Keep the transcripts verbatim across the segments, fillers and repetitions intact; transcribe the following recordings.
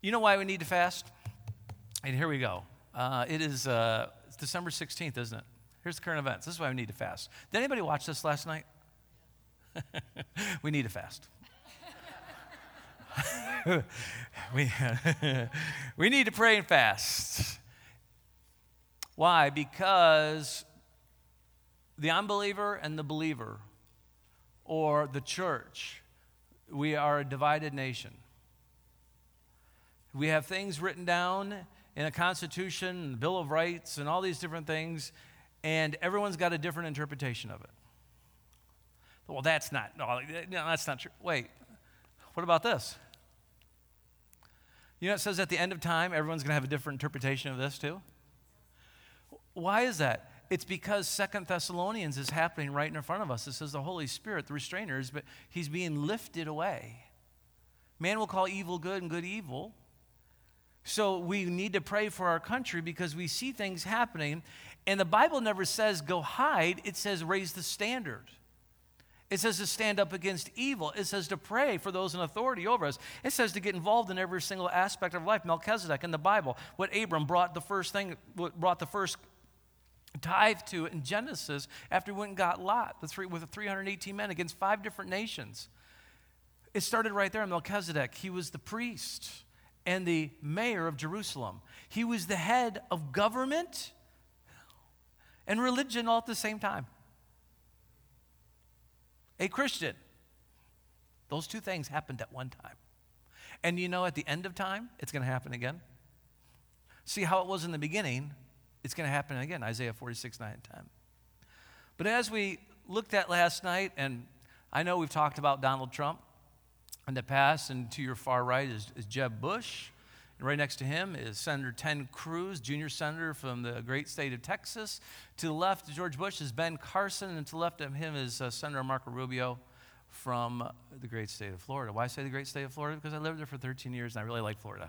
You know why we need to fast? And here we go. Uh, it is uh, it's December sixteenth, isn't it? Here's the current events. This is why we need to fast. Did anybody watch this last night? We need to fast. we, we need to pray and fast. Why? Because the unbeliever and the believer, or the church, we are a divided nation. We have things written down in a constitution, and the Bill of Rights, and all these different things, and everyone's got a different interpretation of it. Well, that's not, no, that's not true. Wait, what about this? You know, it says at the end of time, everyone's going to have a different interpretation of this too. Why is that? It's because Second Thessalonians is happening right in front of us. It says the Holy Spirit, the restrainer, is, but he's being lifted away. Man will call evil good and good evil. So we need to pray for our country because we see things happening. And the Bible never says go hide. It says raise the standard. It says to stand up against evil. It says to pray for those in authority over us. It says to get involved in every single aspect of life. Melchizedek in the Bible, what Abram brought the first thing, brought the first tithe to in Genesis after he went and got Lot, the three, with the three hundred eighteen men against five different nations. It started right there in Melchizedek. He was the priest and the mayor of Jerusalem. He was the head of government and religion all at the same time. A Christian. Those two things happened at one time. And you know, at the end of time, it's going to happen again. See how it was in the beginning, it's going to happen again. Isaiah forty-six, nine, and ten. But as we looked at last night, and I know we've talked about Donald Trump in the past, and to your far right is, is Jeb Bush. And right next to him is Senator Ted Cruz, junior senator from the great state of Texas. To the left of George Bush is Ben Carson, and to the left of him is uh, Senator Marco Rubio from the great state of Florida. Why I say the great state of Florida? Because I lived there for thirteen years, and I really like Florida.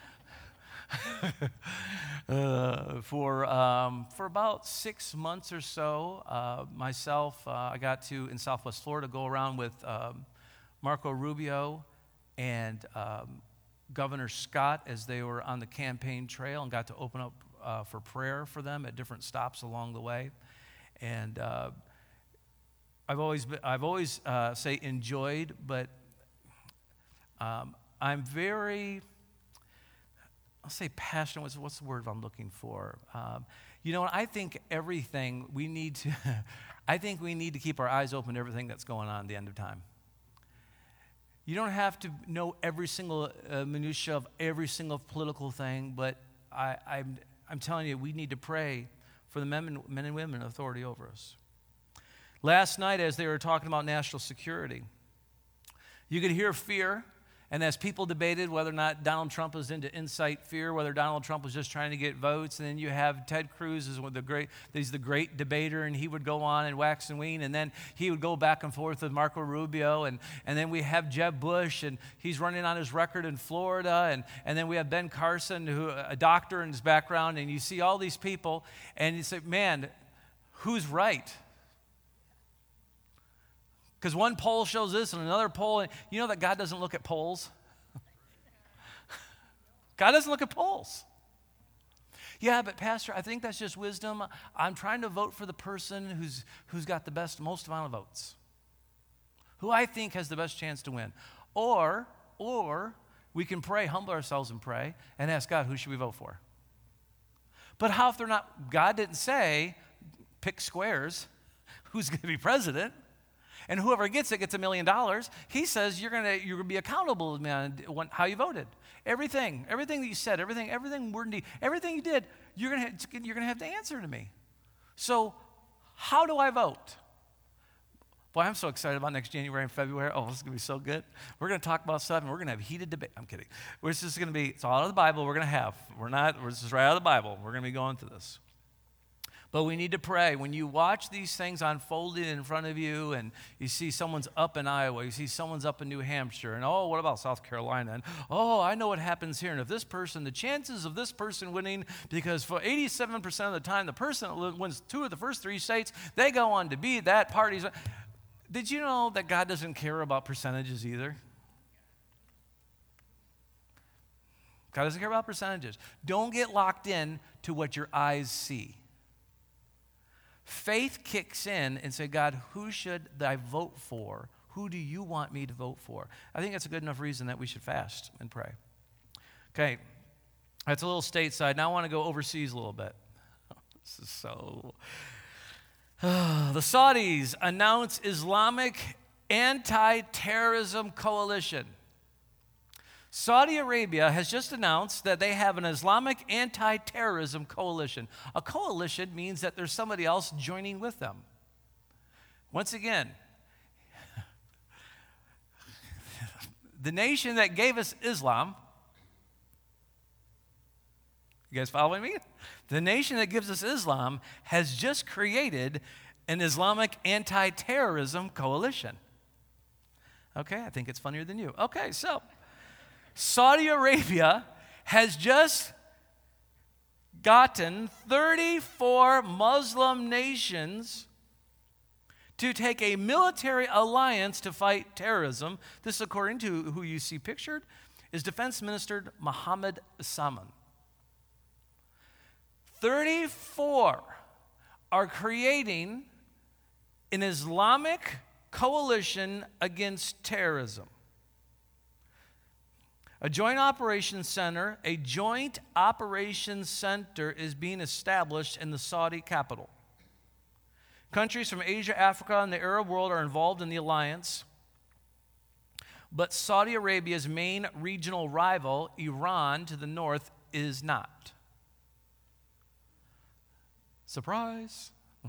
uh, for um, for about six months or so, uh, myself, uh, I got to, in Southwest Florida, go around with um, Marco Rubio and um, Governor Scott as they were on the campaign trail, and got to open up uh, for prayer for them at different stops along the way. And uh, I've always, been, I've always uh, say enjoyed, but um, I'm very, I'll say passionate. What's, what's the word I'm looking for? Um, you know, I think everything we need to, I think we need to keep our eyes open to everything that's going on at the end of time. You don't have to know every single uh, minutia of every single political thing, but I, I'm, I'm telling you, we need to pray for the men and, men and women in authority over us. Last night, as they were talking about national security, you could hear fear. And as people debated whether or not Donald Trump was into incite fear, whether Donald Trump was just trying to get votes, and then you have Ted Cruz is one of the great, he's the great debater, and he would go on and wax and wane, and then he would go back and forth with Marco Rubio, and, and then we have Jeb Bush, and he's running on his record in Florida, and, and then we have Ben Carson, who a doctor in his background, and you see all these people, and you say, man, who's right? Because one poll shows this and another poll, and you know that God doesn't look at polls? God doesn't look at polls. Yeah, but Pastor, I think that's just wisdom. I'm trying to vote for the person who's who's got the best, most amount of votes, who I think has the best chance to win. Or, or we can pray, humble ourselves and pray, and ask God, who should we vote for? But how if they're not, God didn't say, pick squares, who's going to be president? And whoever gets it gets a million dollars. He says you're gonna you're gonna be accountable, man, how you voted. Everything, everything that you said, everything, everything word and deed, everything you did, you're gonna have, you're gonna have to answer to me. So, how do I vote? Boy, I'm so excited about next January and February. Oh, this is gonna be so good. We're gonna talk about stuff, and we're gonna have heated debate. I'm kidding. We're just gonna be. It's all out of the Bible. We're gonna have. We're not. We're just right out of the Bible. We're gonna be going through this. But we need to pray. When you watch these things unfolding in front of you, and you see someone's up in Iowa, you see someone's up in New Hampshire, and oh, what about South Carolina? And oh, I know what happens here. And if this person, the chances of this person winning, because for eighty-seven percent of the time, the person that wins two of the first three states, they go on to be that party's. Did you know that God doesn't care about percentages either? God doesn't care about percentages. Don't get locked in to what your eyes see. Faith kicks in and say, God, who should I vote for? Who do you want me to vote for? I think that's a good enough reason that we should fast and pray. Okay, that's a little stateside. Now I want to go overseas a little bit. This is so... the Saudis announce Islamic anti-terrorism coalition. Saudi Arabia has just announced that they have an Islamic anti-terrorism coalition. A coalition means that there's somebody else joining with them. Once again, the nation that gave us Islam, you guys following me? The nation that gives us Islam has just created an Islamic anti-terrorism coalition. Okay, I think it's funnier than you. Okay, so Saudi Arabia has just gotten thirty-four Muslim nations to take a military alliance to fight terrorism. This, according to who you see pictured, is Defense Minister Mohammed Salman. thirty-four are creating an Islamic coalition against terrorism. A joint operations center, a joint operations center is being established in the Saudi capital. Countries from Asia, Africa, and the Arab world are involved in the alliance, but Saudi Arabia's main regional rival, Iran, to the north, is not. Surprise.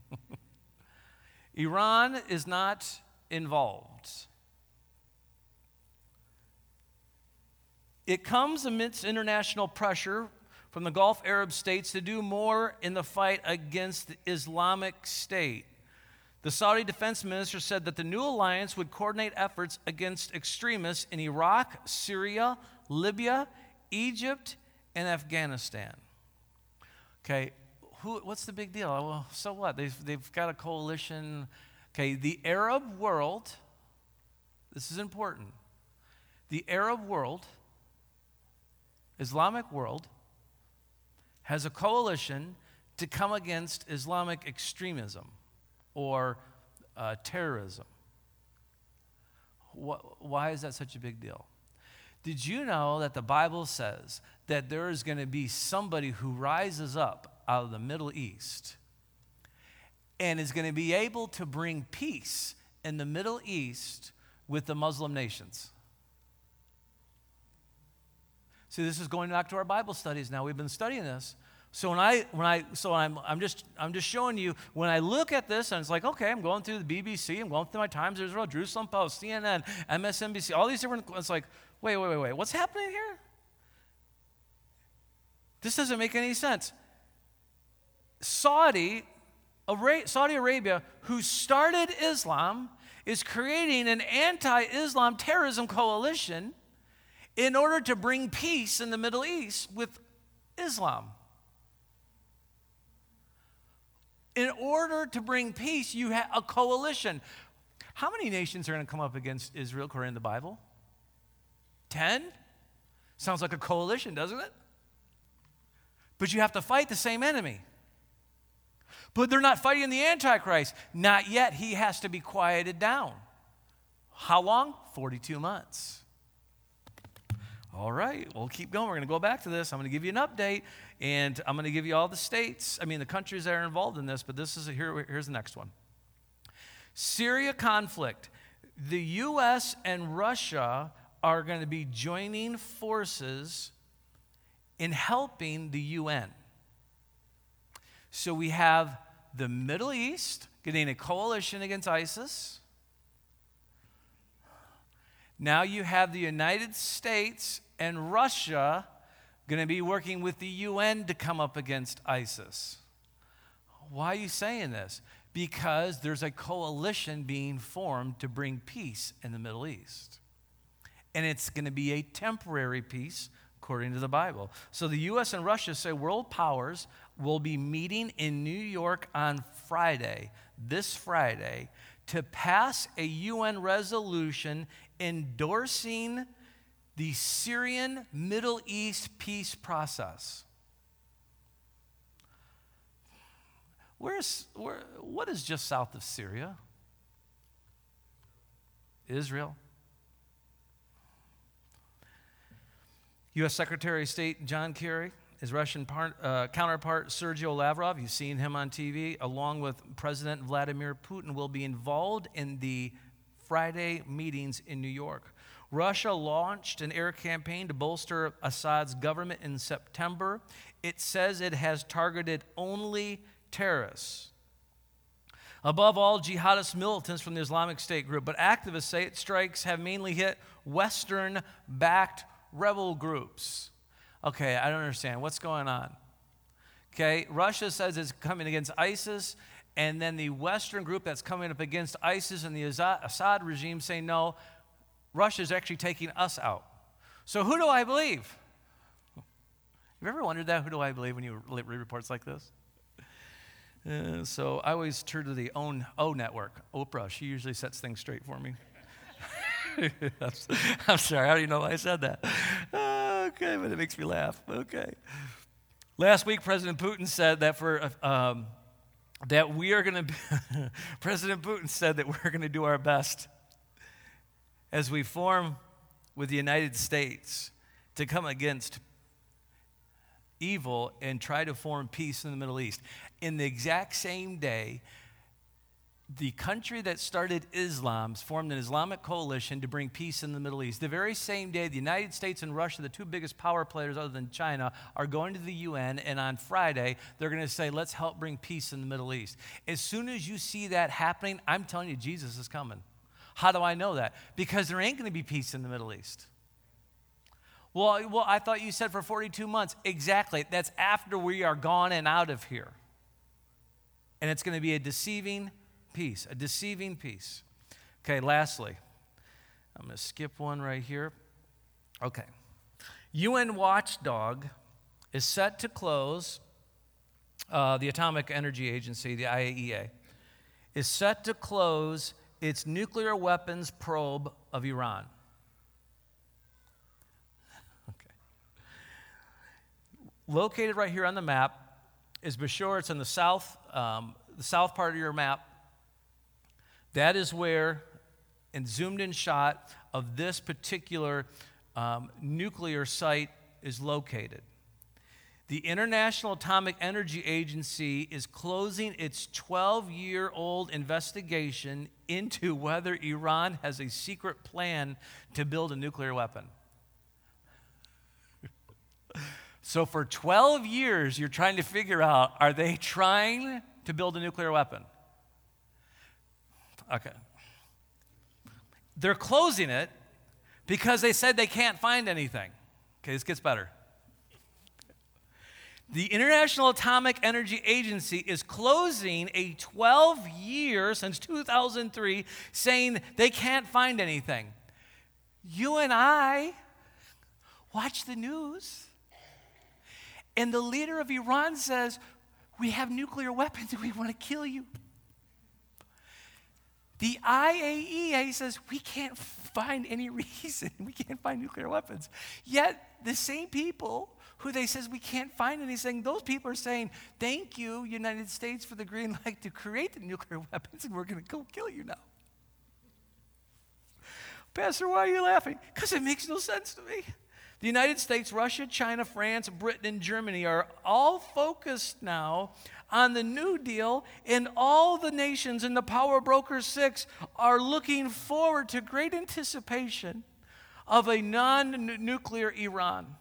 Iran is not involved. It comes amidst international pressure from the Gulf Arab states to do more in the fight against the Islamic State. The Saudi defense minister said that the new alliance would coordinate efforts against extremists in Iraq, Syria, Libya, Egypt, and Afghanistan. Okay, who, what's the big deal? Well, so what? They've, they've got a coalition. Okay, the Arab world, this is important. The Arab world, Islamic world, has a coalition to come against Islamic extremism or uh, terrorism. Wh- why is that such a big deal? Did you know that the Bible says that there is going to be somebody who rises up out of the Middle East and is going to be able to bring peace in the Middle East with the Muslim nations? See, this is going back to our Bible studies now. We've been studying this. So when I when I so I'm I'm just I'm just showing you when I look at this and it's like, okay, I'm going through the B B C, I'm going through my Times of Israel, Jerusalem Post, C N N, M S N B C, all these different. It's like, wait, wait, wait, wait, what's happening here? This doesn't make any sense. Saudi, Saudi Arabia, who started Islam, is creating an anti-Islam terrorism coalition in order to bring peace in the Middle East with Islam. In order to bring peace, you have a coalition. How many nations are going to come up against Israel according to the Bible? Ten? Sounds like a coalition, doesn't it? But you have to fight the same enemy. But they're not fighting the Antichrist. Not yet. He has to be quieted down. How long? forty-two months. All right, we'll keep going. We're going to go back to this. I'm going to give you an update, and I'm going to give you all the states, I mean the countries that are involved in this, but this is a, here, here's the next one. Syria conflict. The U S and Russia are going to be joining forces in helping the U N. So we have the Middle East getting a coalition against ISIS. Now you have the United States and Russia going to be working with the U N to come up against ISIS. Why are you saying this? Because there's a coalition being formed to bring peace in the Middle East. And it's going to be a temporary peace, according to the Bible. So the U S and Russia say world powers will be meeting in New York on Friday, this Friday, to pass a U N resolution endorsing the Syrian Middle East peace process. Where's, where, what is just south of Syria? Israel. U S Secretary of State John Kerry, his Russian part, uh, counterpart Sergei Lavrov, you've seen him on T V, along with President Vladimir Putin, will be involved in the Friday meetings in New York. Russia launched an air campaign to bolster Assad's government in September. It says it has targeted only terrorists. Above all, jihadist militants from the Islamic State group, but activists say its strikes have mainly hit Western-backed rebel groups. Okay, I don't understand. What's going on? Okay, Russia says it's coming against ISIS, and then the Western group that's coming up against ISIS and the Assad regime say, no, Russia's actually taking us out. So who do I believe? You ever wondered that? Who do I believe when you read reports like this? Uh, so I always turn to the own O network, Oprah. She usually sets things straight for me. I'm, I'm sorry, how do you know why I said that? Uh, okay, but it makes me laugh. Okay. Last week, President Putin said that for um, that we are going to. President Putin said that we're going to do our best as we form with the United States to come against evil and try to form peace in the Middle East. In the exact same day, the country that started Islam formed an Islamic coalition to bring peace in the Middle East. The very same day, the United States and Russia, the two biggest power players other than China, are going to the U N, and on Friday, they're going to say, let's help bring peace in the Middle East. As soon as you see that happening, I'm telling you, Jesus is coming. How do I know that? Because there ain't going to be peace in the Middle East. Well, well, I thought you said for forty-two months. Exactly. That's after we are gone and out of here. And it's going to be a deceiving peace, a deceiving peace. Okay, lastly, I'm going to skip one right here. Okay. U N watchdog is set to close, uh, the Atomic Energy Agency, the I A E A, is set to close its nuclear weapons probe of Iran. Okay. Located right here on the map is Bashur. It's in the south, um, the south part of your map. That is where, and zoomed in shot of this particular um, nuclear site is located. The International Atomic Energy Agency is closing its twelve-year-old investigation into whether Iran has a secret plan to build a nuclear weapon. So for twelve years, you're trying to figure out, are they trying to build a nuclear weapon? Okay. They're closing it because they said they can't find anything. Okay, this gets better. The International Atomic Energy Agency is closing a twelve-year, since two thousand three, saying they can't find anything. You and I watch the news, and the leader of Iran says, we have nuclear weapons and we want to kill you. The I A E A says we can't find any reason, we can't find nuclear weapons. Yet the same people who they says we can't find anything, those people are saying, thank you, United States, for the green light to create the nuclear weapons, and we're going to go kill you now. Pastor, why are you laughing? Because it makes no sense to me. The United States, Russia, China, France, Britain, and Germany are all focused now on the New Deal, and all the nations in the Power Broker Six are looking forward to great anticipation of a non-nuclear Iran.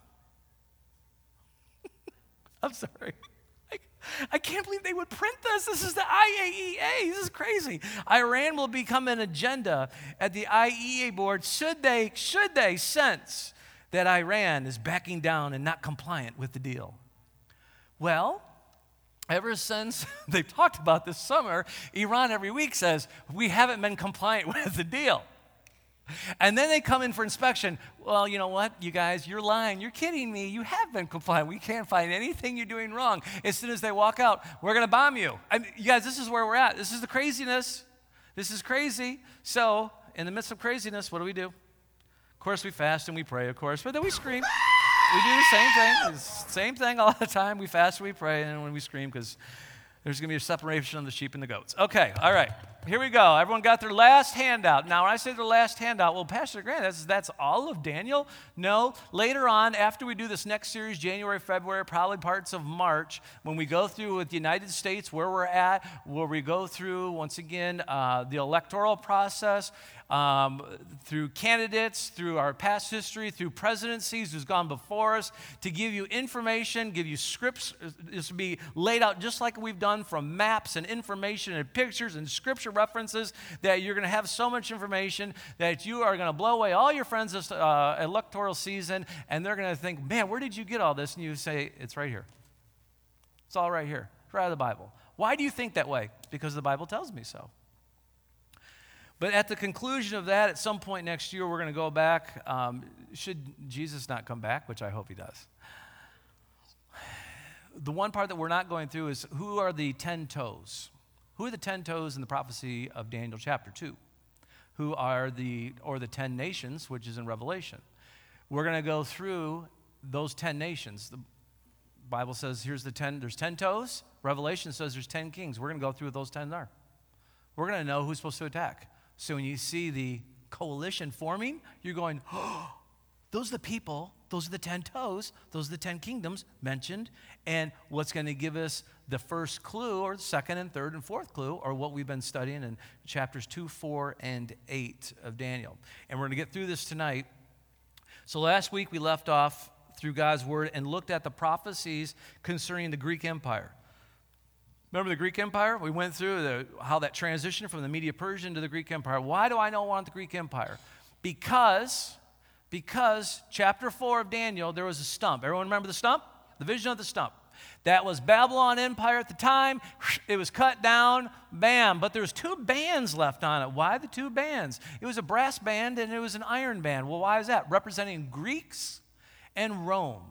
I'm sorry. I, I can't believe they would print this. This is the I A E A. This is crazy. Iran will become an agenda at the I A E A board should they, should they sense that Iran is backing down and not compliant with the deal. Well, ever since they've talked about this summer, Iran every week says, we haven't been compliant with the deal. And then they come in for inspection. Well, you know what, you guys, you're lying. You're kidding me. You have been compliant. We can't find anything you're doing wrong. As soon as they walk out, we're going to bomb you. I mean, you guys, this is where we're at. This is the craziness. This is crazy. So, in the midst of craziness, what do we do? course, we fast and we pray, of course, but then we scream. We do the same thing. Same thing all the time. We fast and we pray, and when we scream, because there's going to be a separation of the sheep and the goats. Okay, all right. Here we go. Everyone got their last handout. Now, when I say their last handout, well, Pastor Grant, that's, that's all of Daniel? No. Later on, after we do this next series, January, February, probably parts of March, when we go through with the United States, where we're at, where we go through, once again, uh, the electoral process, um, through candidates, through our past history, through presidencies who's gone before us, to give you information, give you scripts. This will be laid out just like we've done, from maps and information and pictures and scripture references, that you're going to have so much information that you are going to blow away all your friends this uh, electoral season, and they're going to think, man, where did you get all this? And you say, it's right here. It's all right here. It's right out of the Bible. Why do you think that way? Because the Bible tells me so. But at the conclusion of that, at some point next year, we're going to go back. Um, should Jesus not come back, which I hope he does. The one part that we're not going through is, who are the ten toes? Who are the ten toes in the prophecy of Daniel chapter two? Who are the, or the ten nations, which is in Revelation? We're going to go through those ten nations. The Bible says here's the ten, there's ten toes. Revelation says there's ten kings. We're going to go through what those ten are. We're going to know who's supposed to attack. So when you see the coalition forming, you're going, oh, those are the people, those are the ten toes, those are the ten kingdoms mentioned, and what's going to give us the first clue, or the second and third and fourth clue, or what we've been studying in chapters two, four, and eight of Daniel. And we're going to get through this tonight. So last week we left off through God's word and looked at the prophecies concerning the Greek Empire. Remember the Greek Empire? We went through the, how that transitioned from the Medo-Persian to the Greek Empire. Why do I not want the Greek Empire? Because, because chapter four of Daniel, there was a stump. Everyone remember the stump? The vision of the stump. That was Babylon Empire at the time. It was cut down, bam. But there was two bands left on it. Why the two bands? It was a brass band and it was an iron band. Well, why is that? Representing Greeks and Rome.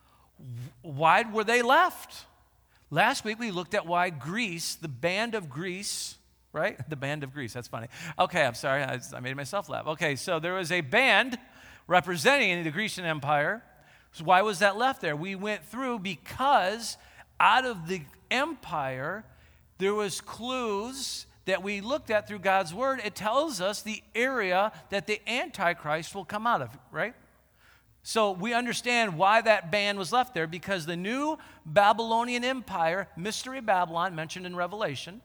Why were they left? Last week we looked at why Greece, the band of Greece, right? The band of Greece, that's funny. Okay, I'm sorry, I, I made myself laugh. Okay, so there was a band representing the Grecian Empire. So why was that left there? We went through because out of the empire, there was clues that we looked at through God's word. It tells us the area that the Antichrist will come out of, right? So we understand why that band was left there, because the new Babylonian Empire, Mystery Babylon, mentioned in Revelation,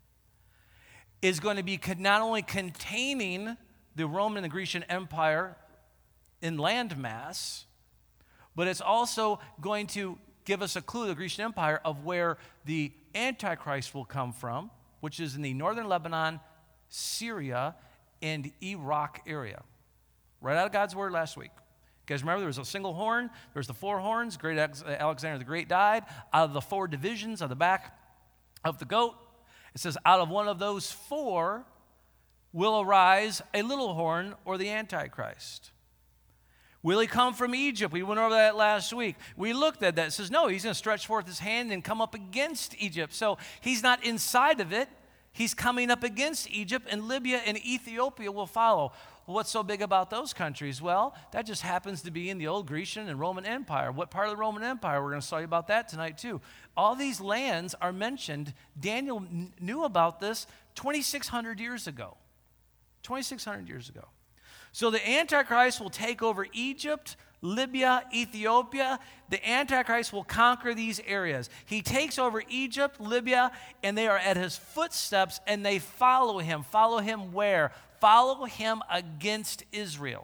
is going to be not only containing the Roman and the Grecian Empire in landmass, but it's also going to give us a clue, the Grecian Empire, of where the Antichrist will come from, which is in the northern Lebanon, Syria, and Iraq area. Right out of God's word last week. You guys remember there was a single horn, there was the four horns, great Alexander the Great died. Out of the four divisions on the back of the goat, it says out of one of those four will arise a little horn, or the Antichrist. Will he come from Egypt? We went over that last week. We looked at that. It says, no, he's going to stretch forth his hand and come up against Egypt. So he's not inside of it. He's coming up against Egypt, and Libya and Ethiopia will follow. Well, what's so big about those countries? Well, that just happens to be in the old Grecian and Roman Empire. What part of the Roman Empire? We're going to tell you about that tonight too. All these lands are mentioned. Daniel n- knew about this twenty-six hundred years ago. twenty-six hundred years ago. So the Antichrist will take over Egypt, Libya, Ethiopia. The Antichrist will conquer these areas. He takes over Egypt, Libya, and they are at his footsteps, and they follow him. Follow him where? Follow him against Israel.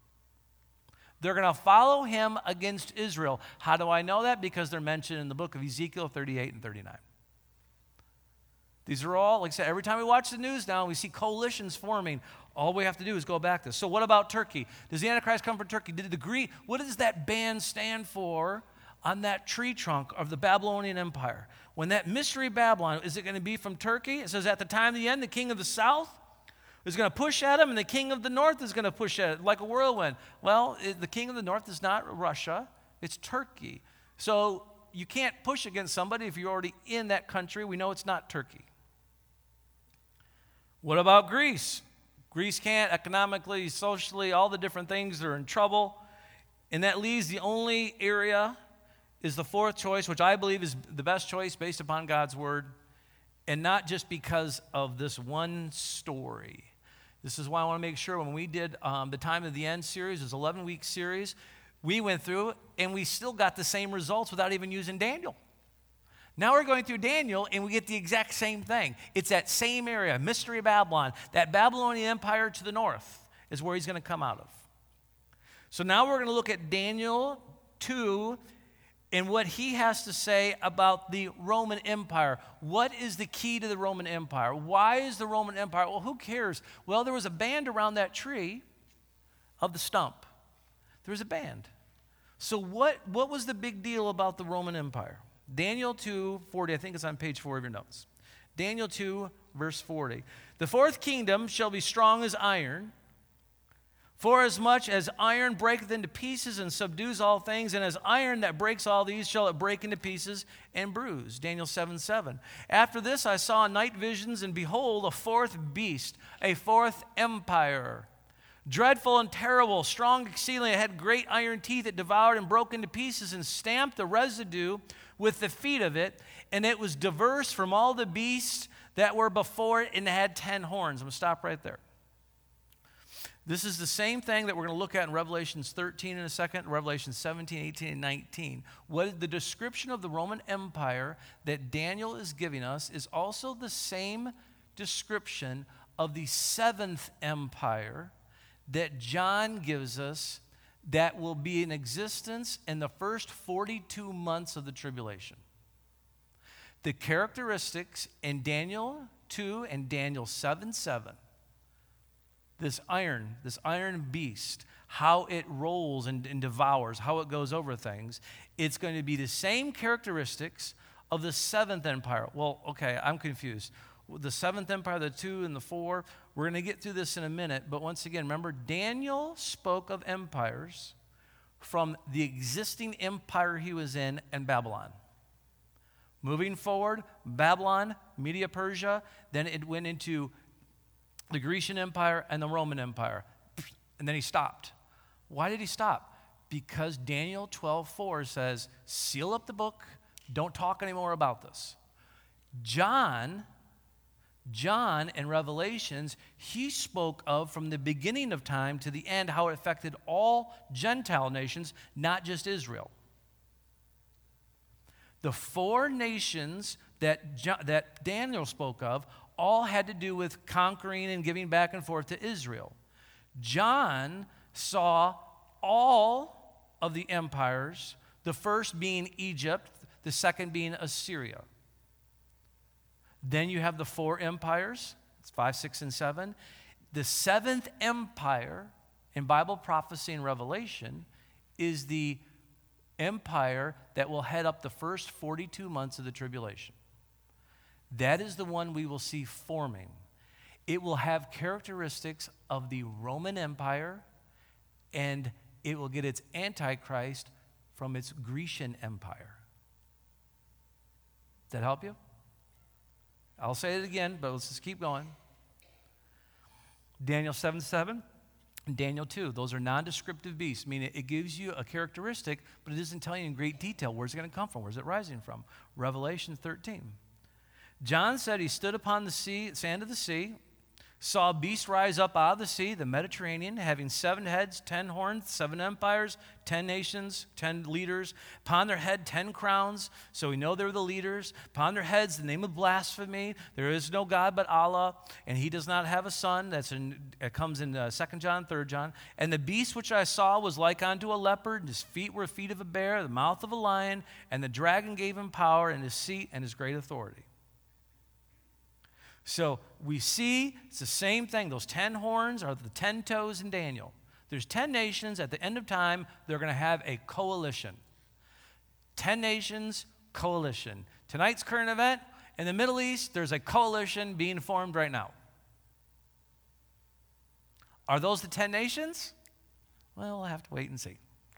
They're going to follow him against Israel. How do I know that? Because they're mentioned in the book of Ezekiel thirty-eight and thirty-nine. These are all, like I said, every time we watch the news now, we see coalitions forming. All we have to do is go back to this. So what about Turkey? Does the Antichrist come from Turkey? Did the Greek, what does that band stand for on that tree trunk of the Babylonian Empire? When that mystery Babylon, is it going to be from Turkey? It says at the time of the end, the king of the south is going to push at him, and the king of the north is going to push at it like a whirlwind. Well, it, the king of the north is not Russia, it's Turkey. So you can't push against somebody if you're already in that country. We know it's not Turkey. What about Greece? Greece can't economically, socially, all the different things. They're in trouble. And that leaves the only area is the fourth choice, which I believe is the best choice based upon God's word, and not just because of this one story. This is why I want to make sure when we did um, the Time of the End series, it was an eleven-week series, we went through and we still got the same results without even using Daniel. Now we're going through Daniel and we get the exact same thing. It's that same area, Mystery Babylon, that Babylonian Empire to the north is where he's going to come out of. So now we're going to look at Daniel two and what he has to say about the Roman Empire. What is the key to the Roman Empire? Why is the Roman Empire? Well, who cares? Well, there was a band around that tree of the stump. There was a band. So what, what was the big deal about the Roman Empire? Daniel two forty, I think it's on page four of your notes. Daniel two, verse forty. The fourth kingdom shall be strong as iron, for as much as iron breaketh into pieces and subdues all things, and as iron that breaks all these shall it break into pieces and bruise. Daniel seven seven. After this I saw night visions, and behold, a fourth beast, a fourth empire, dreadful and terrible, strong exceedingly. It had great iron teeth. It devoured and broke into pieces and stamped the residue with the feet of it, and it was diverse from all the beasts that were before it, and it had ten horns. I'm going to stop right there. This is the same thing that we're going to look at in Revelation thirteen in a second, Revelation seventeen, eighteen, and nineteen. What the description of the Roman Empire that Daniel is giving us is also the same description of the seventh empire that John gives us that will be in existence in the first forty-two months of the tribulation. The characteristics in Daniel two and Daniel seven seven, this iron, this iron beast, how it rolls and, and devours, how it goes over things, it's going to be the same characteristics of the seventh empire. Well, okay, I'm confused. The seventh empire, the two and the four, we're going to get through this in a minute, but once again, remember, Daniel spoke of empires from the existing empire he was in and Babylon. Moving forward, Babylon, Media Persia, then it went into the Grecian Empire and the Roman Empire, and then he stopped. Why did he stop? Because Daniel twelve four says, seal up the book, don't talk anymore about this. John John in Revelations, he spoke of from the beginning of time to the end how it affected all Gentile nations, not just Israel. The four nations that, John, that Daniel spoke of all had to do with conquering and giving back and forth to Israel. John saw all of the empires, the first being Egypt, the second being Assyria. Then you have the four empires, it's five, six, and seven. The seventh empire in Bible prophecy and Revelation is the empire that will head up the first forty-two months of the tribulation. That is the one we will see forming. It will have characteristics of the Roman Empire, and it will get its Antichrist from its Grecian Empire. Does that help you? I'll say it again, but let's just keep going. Daniel seven seven and Daniel two. Those are non-descriptive beasts, meaning it gives you a characteristic, but it doesn't tell you in great detail where's it going to come from, where's it rising from. Revelation thirteen. John said he stood upon the sea, sand of the sea, saw a beast rise up out of the sea, the Mediterranean, having seven heads, ten horns, seven empires, ten nations, ten leaders. Upon their head, ten crowns. So we know they're the leaders. Upon their heads, the name of blasphemy. There is no God but Allah, and he does not have a son. That's in, it comes in uh, Second John, Third John. And the beast which I saw was like unto a leopard, and his feet were feet of a bear, the mouth of a lion, and the dragon gave him power and his seat and his great authority. So we see it's the same thing. Those ten horns are the ten toes in Daniel. There's ten nations. At the end of time, they're going to have a coalition. Ten nations, coalition. Tonight's current event, in the Middle East, there's a coalition being formed right now. Are those the ten nations? Well, we'll have to wait and see.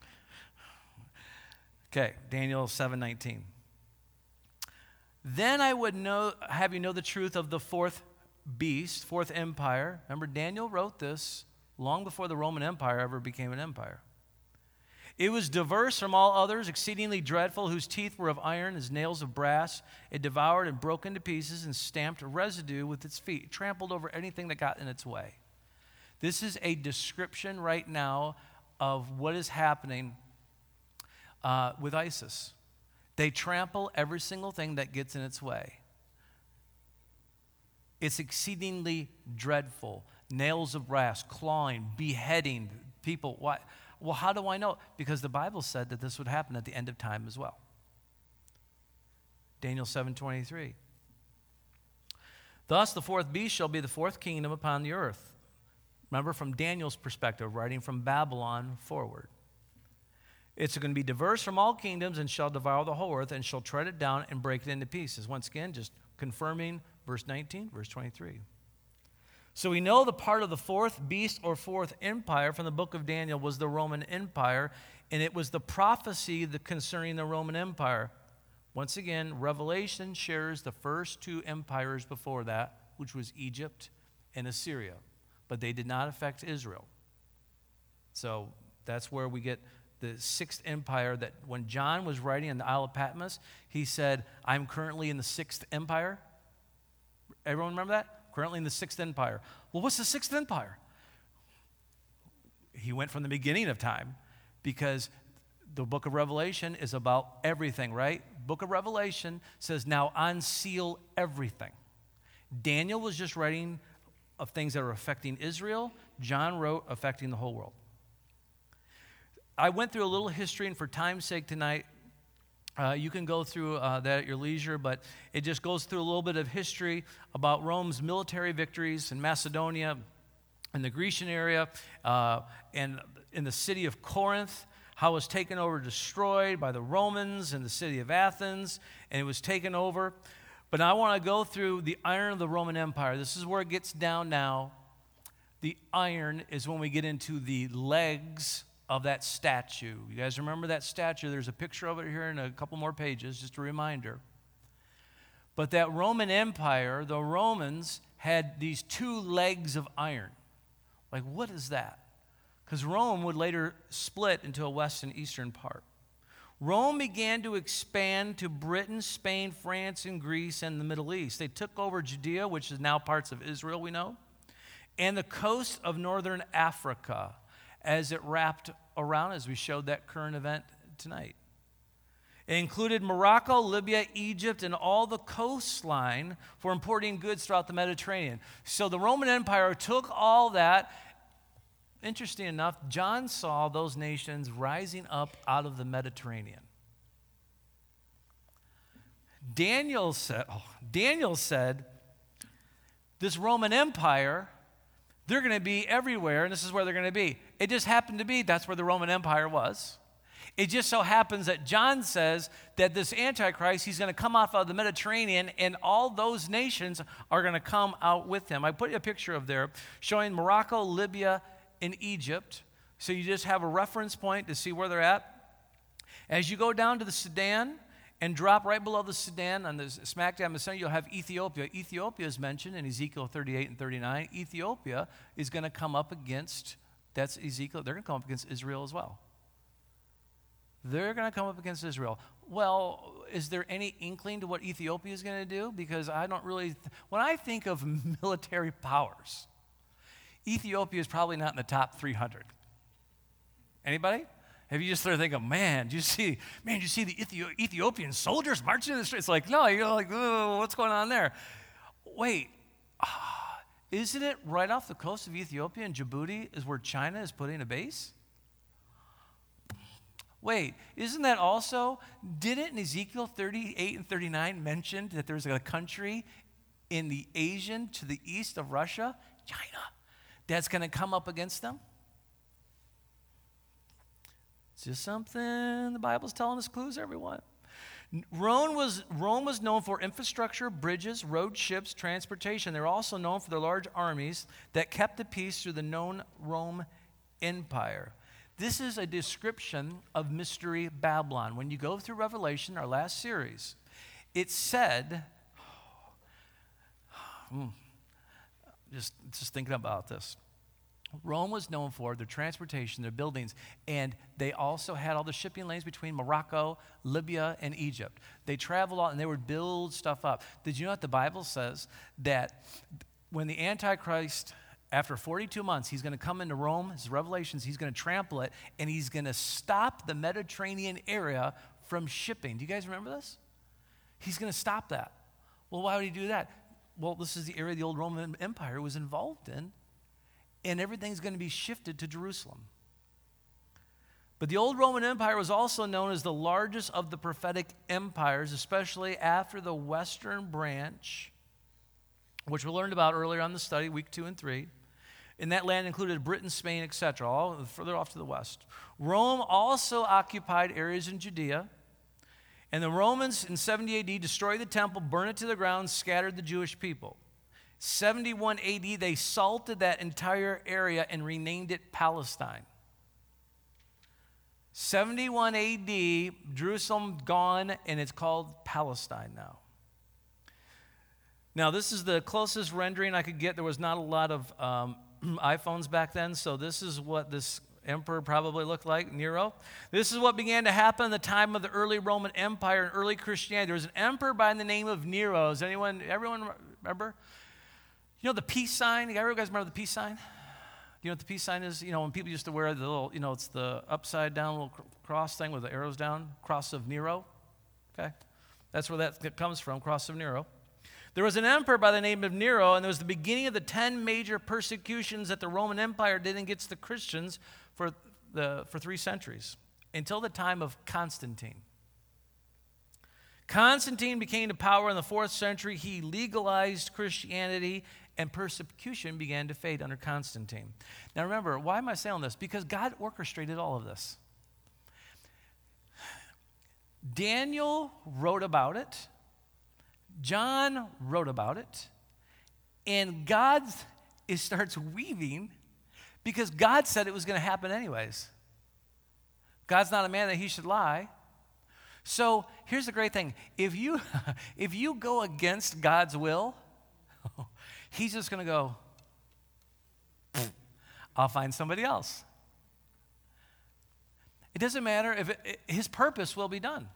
Okay, Daniel seven nineteen. Then I would know, have you know the truth of the fourth beast, fourth empire, remember Daniel wrote this long before the Roman Empire ever became an empire. It was diverse from all others, exceedingly dreadful, whose teeth were of iron, his nails of brass. It devoured and broke into pieces and stamped a residue with its feet. It trampled over anything that got in its way. This is a description right now of what is happening uh, with ISIS. They trample every single thing that gets in its way. It's exceedingly dreadful. Nails of brass, clawing, beheading people. Why? Well, how do I know? Because the Bible said that this would happen at the end of time as well. Daniel seven twenty-three. Thus the fourth beast shall be the fourth kingdom upon the earth. Remember, from Daniel's perspective, writing from Babylon forward. It's going to be diverse from all kingdoms and shall devour the whole earth and shall tread it down and break it into pieces. Once again, just confirming verse nineteen, verse twenty-three. So we know the part of the fourth beast or fourth empire from the book of Daniel was the Roman Empire, and it was the prophecy that concerning the Roman Empire. Once again, Revelation shares the first two empires before that, which was Egypt and Assyria, but they did not affect Israel. So that's where we get the sixth empire, that when John was writing on the Isle of Patmos, he said, I'm currently in the sixth empire. Everyone remember that? Currently in the sixth empire. Well, what's the sixth empire? He went from the beginning of time, because the book of Revelation is about everything, right? Book of Revelation says, now unseal everything. Daniel was just writing of things that are affecting Israel. John wrote affecting the whole world. I went through a little history, and for time's sake tonight, Uh, you can go through uh, that at your leisure, but it just goes through a little bit of history about Rome's military victories in Macedonia, in the Grecian area, uh, and in the city of Corinth, how it was taken over, destroyed by the Romans in the city of Athens, and it was taken over. But I want to go through the iron of the Roman Empire. This is where it gets down now. The iron is when we get into the legs of that statue. You guys remember that statue? There's a picture of it here in a couple more pages, just a reminder. But that Roman Empire, the Romans had these two legs of iron. Like, what is that? Because Rome would later split into a west and eastern part. Rome began to expand to Britain, Spain, France, and Greece, and the Middle East. They took over Judea, which is now parts of Israel, we know, and the coast of northern Africa, as it wrapped around, as we showed that current event tonight. It included Morocco, Libya, Egypt, and all the coastline for importing goods throughout the Mediterranean. So the Roman Empire took all that. Interesting enough, John saw those nations rising up out of the Mediterranean. Daniel said, oh, Daniel said, this Roman Empire, they're going to be everywhere, and this is where they're going to be. It just happened to be that's where the Roman Empire was. It just so happens that John says that this Antichrist, he's going to come off of the Mediterranean, and all those nations are going to come out with him. I put a picture of there showing Morocco, Libya, and Egypt. So you just have a reference point to see where they're at. As you go down to the Sudan and drop right below the Sudan on the smack dab in the center, you'll have Ethiopia. Ethiopia is mentioned in Ezekiel thirty-eight and thirty-nine. Ethiopia is going to come up against, that's Ezekiel, they're going to come up against Israel as well. They're going to come up against Israel. Well, is there any inkling to what Ethiopia is going to do? Because I don't really, th- when I think of military powers, Ethiopia is probably not in the top three hundred. Anybody? Have you just started thinking, man, do you see, man, do you see the Ethi- Ethiopian soldiers marching in the streets? It's like, no, you're like, oh, what's going on there? Wait, ah, isn't it right off the coast of Ethiopia and Djibouti is where China is putting a base? Wait, isn't that also, didn't in Ezekiel thirty-eight and thirty-nine mention that there's a country in the Asian to the east of Russia, China, that's going to come up against them? It's just something the Bible's telling us clues, everyone. Rome was, Rome was known for infrastructure, bridges, road, ships, transportation. They're also known for their large armies that kept the peace through the known Rome Empire. This is a description of Mystery Babylon. When you go through Revelation, our last series, it said, hmm, just, just thinking about this. Rome was known for their transportation, their buildings, and they also had all the shipping lanes between Morocco, Libya, and Egypt. They traveled all, and they would build stuff up. Did you know what the Bible says? That when the Antichrist, after forty-two months, he's going to come into Rome, his Revelations, he's going to trample it, and he's going to stop the Mediterranean area from shipping. Do you guys remember this? He's going to stop that. Well, why would he do that? Well, this is the area the old Roman Empire was involved in, and everything's going to be shifted to Jerusalem. But the old Roman Empire was also known as the largest of the prophetic empires, especially after the western branch, which we learned about earlier on the study, week two and three. And that land included Britain, Spain, et cetera, all further off to the west. Rome also occupied areas in Judea. And the Romans in seventy A D destroyed the temple, burned it to the ground, scattered the Jewish people. seventy-one A D, they salted that entire area and renamed it Palestine. seventy-one A D, Jerusalem gone, and it's called Palestine now. Now, this is the closest rendering I could get. There was not a lot of um, iPhones back then, so this is what this emperor probably looked like, Nero. This is what began to happen in the time of the early Roman Empire and early Christianity. There was an emperor by the name of Nero. Does anyone, everyone remember? You know the peace sign? You guys remember the peace sign? You know what the peace sign is? You know, when people used to wear the little, you know, it's the upside down little cross thing with the arrows down, cross of Nero. Okay? That's where that comes from, cross of Nero. There was an emperor by the name of Nero, and it was the beginning of the ten major persecutions that the Roman Empire did against the Christians for, the, for three centuries, until the time of Constantine. Constantine became to power in the fourth century. He legalized Christianity, and persecution began to fade under Constantine. Now remember, why am I saying this? Because God orchestrated all of this. Daniel wrote about it. John wrote about it. And God is, starts weaving because God said it was going to happen anyways. God's not a man that he should lie. So here's the great thing. If you, if you go against God's will, he's just going to go, I'll find somebody else. It doesn't matter if it, it, his purpose will be done.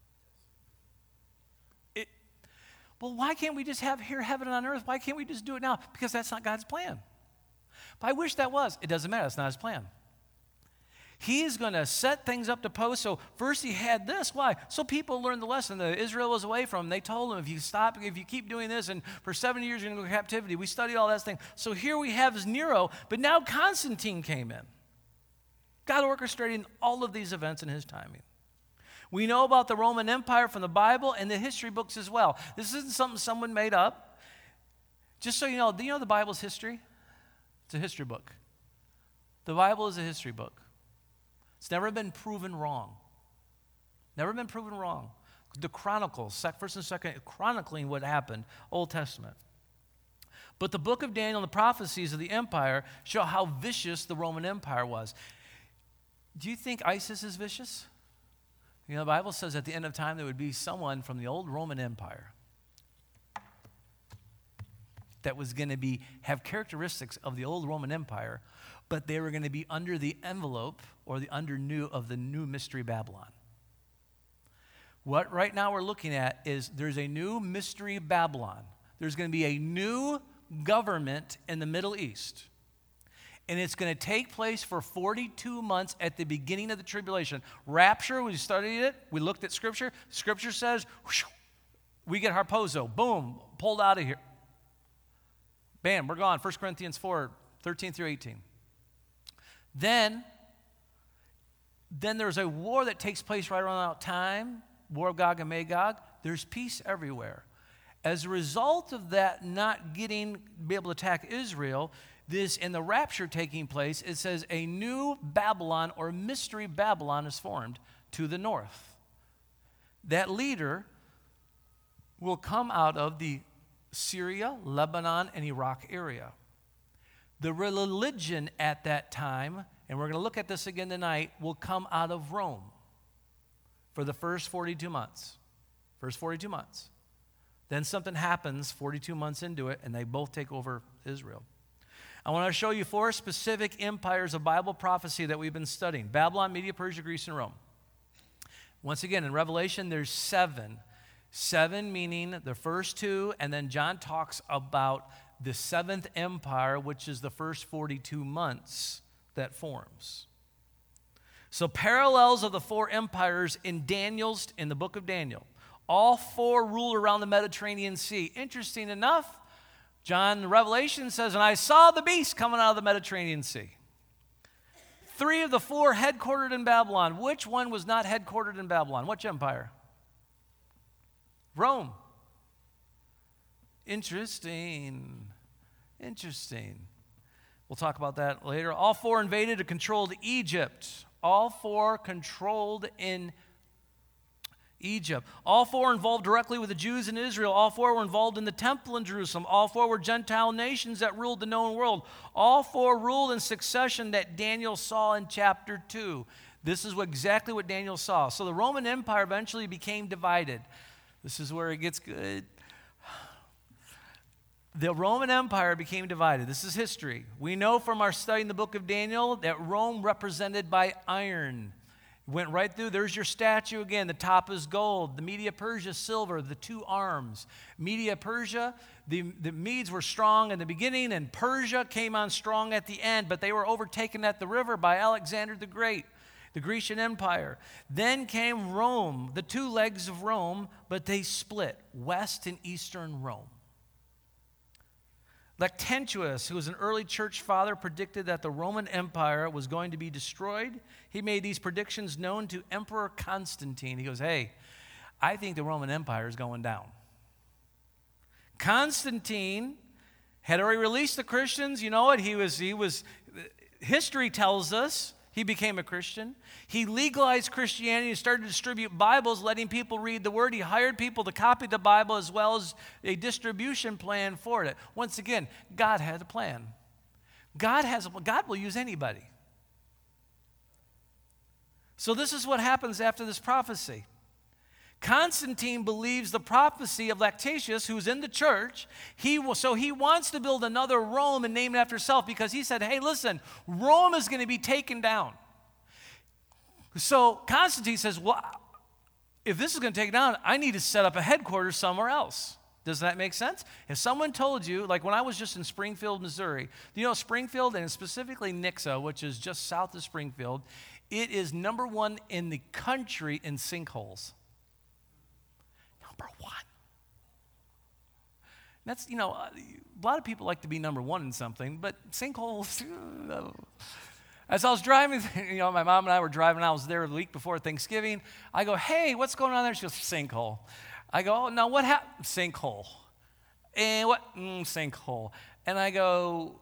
It, well, why can't we just have here heaven on earth? Why can't we just do it now? Because that's not God's plan. But I wish that was. It doesn't matter. It's not his plan. He's going to set things up to post. So first he had this. Why? So people learned the lesson that Israel was away from. They told him, if you stop, if you keep doing this, and for seventy years you're going to go to captivity. We studied all that thing. So here we have Nero, but now Constantine came in. God orchestrating all of these events in his timing. We know about the Roman Empire from the Bible and the history books as well. This isn't something someone made up. Just so you know, do you know the Bible's history? It's a history book. The Bible is a history book. It's never been proven wrong. Never been proven wrong. The Chronicles, first and second, chronicling what happened, Old Testament. But the book of Daniel and the prophecies of the empire show how vicious the Roman Empire was. Do you think ISIS is vicious? You know, the Bible says at the end of time there would be someone from the old Roman Empire that was going to be have characteristics of the old Roman Empire, but they were going to be under the envelope or the under new of the new mystery Babylon. What right now we're looking at is there's a new mystery Babylon. There's going to be a new government in the Middle East. And it's going to take place for forty-two months at the beginning of the tribulation. Rapture, we studied it. We looked at Scripture. Scripture says, whoosh, we get harpozo. Boom, pulled out of here. Bam, we're gone. First Corinthians four, thirteen through eighteen. Then, then there's a war that takes place right around that time, War of Gog and Magog. There's peace everywhere. As a result of that not getting, be able to attack Israel, this, in the rapture taking place, it says a new Babylon or mystery Babylon is formed to the north. That leader will come out of the Syria, Lebanon, and Iraq area. The religion at that time, and we're going to look at this again tonight, will come out of Rome for the first forty-two months. First forty-two months. Then something happens forty-two months into it, and they both take over Israel. I want to show you four specific empires of Bible prophecy that we've been studying: Babylon, Media, Persia, Greece, and Rome. Once again, in Revelation, there's seven. Seven meaning the first two, and then John talks about the seventh empire, which is the first forty-two months that forms. So parallels of the four empires in Daniel's, in the book of Daniel. All four ruled around the Mediterranean Sea. Interesting enough, John in Revelation says, and I saw the beast coming out of the Mediterranean Sea. Three of the four headquartered in Babylon. Which one was not headquartered in Babylon? Which empire? Rome. Interesting. Interesting. We'll talk about that later. All four invaded or controlled Egypt. All four controlled in Egypt. All four involved directly with the Jews in Israel. All four were involved in the temple in Jerusalem. All four were Gentile nations that ruled the known world. All four ruled in succession that Daniel saw in chapter two. This is what, exactly what Daniel saw. So the Roman Empire eventually became divided. This is where it gets good. The Roman Empire became divided. This is history. We know from our study in the book of Daniel that Rome represented by iron. Went right through. There's your statue again. The top is gold. The Media Persia, silver, the two arms. Media Persia, the, the Medes were strong in the beginning, and Persia came on strong at the end, but they were overtaken at the river by Alexander the Great, the Grecian Empire. Then came Rome, the two legs of Rome, but they split, West and Eastern Rome. Lactantius, who was an early church father, predicted that the Roman Empire was going to be destroyed. He made these predictions known to Emperor Constantine. He goes, hey, I think the Roman Empire is going down. Constantine had already released the Christians. You know what? He was, he was, history tells us he became a Christian. He legalized Christianity and started to distribute Bibles, letting people read the Word. He hired people to copy the Bible as well as a distribution plan for it. Once again, God had a plan. God has a, God will use anybody. So this is what happens after this prophecy. Constantine believes the prophecy of Lactantius, who's in the church. He will, so he wants to build another Rome and name it after himself, because he said, hey, listen, Rome is going to be taken down. So Constantine says, well, if this is going to take it down, I need to set up a headquarters somewhere else. Does that make sense? If someone told you, like when I was just in Springfield, Missouri, do you know Springfield, and specifically Nixa, which is just south of Springfield, it is number one in the country in sinkholes. Number one. That's, you know, a lot of people like to be number one in something, but sinkholes, no. As I was driving, you know, my mom and I were driving, I was there the week before Thanksgiving. I go, hey, what's going on there? She goes, sinkhole. I go, oh, now what happened? Sinkhole. And what? Mm, sinkhole. And I go,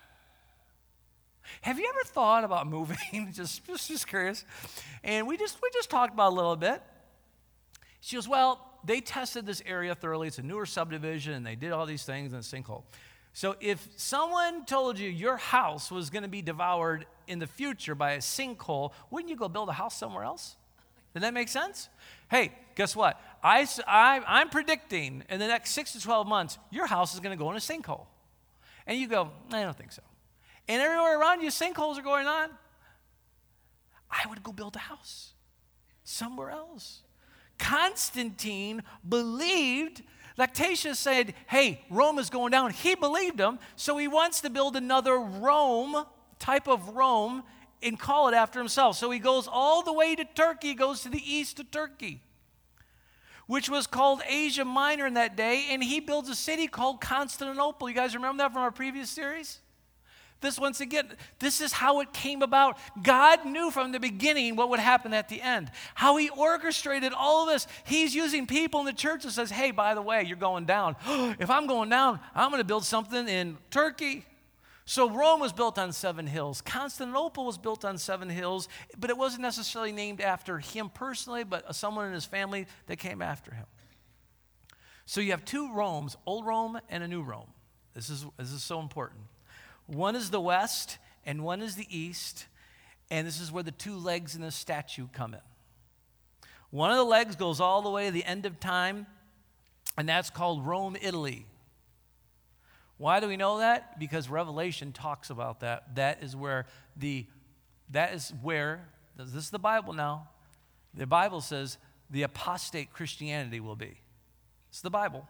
have you ever thought about moving? just, just, just curious. And we just, we just talked about it a little bit. She goes, well, they tested this area thoroughly. It's a newer subdivision, and they did all these things in a sinkhole. So if someone told you your house was going to be devoured in the future by a sinkhole, wouldn't you go build a house somewhere else? Does that make sense? Hey, guess what? I, I, I'm predicting in the next six to twelve months, your house is going to go in a sinkhole. And you go, I don't think so. And everywhere around you, sinkholes are going on. I would go build a house somewhere else. Constantine believed, Lactantius said, hey, Rome is going down. He believed him, so he wants to build another Rome, type of Rome, and call it after himself. So he goes all the way to Turkey, goes to the east of Turkey, which was called Asia Minor in that day, and he builds a city called Constantinople. You guys remember that from our previous series? This, once again, this is how it came about. God knew from the beginning what would happen at the end. How he orchestrated all of this. He's using people in the church that says, hey, by the way, you're going down. If I'm going down, I'm going to build something in Turkey. So Rome was built on seven hills. Constantinople was built on seven hills, but it wasn't necessarily named after him personally, but someone in his family that came after him. So you have two Romes, old Rome and a new Rome. This is, this is so important. One is the west, and one is the east, and this is where the two legs in the statue come in. One of the legs goes all the way to the end of time, and that's called Rome, Italy. Why do we know that? Because Revelation talks about that. That is where the, that is where, this is the Bible now, the Bible says the apostate Christianity will be. It's the Bible.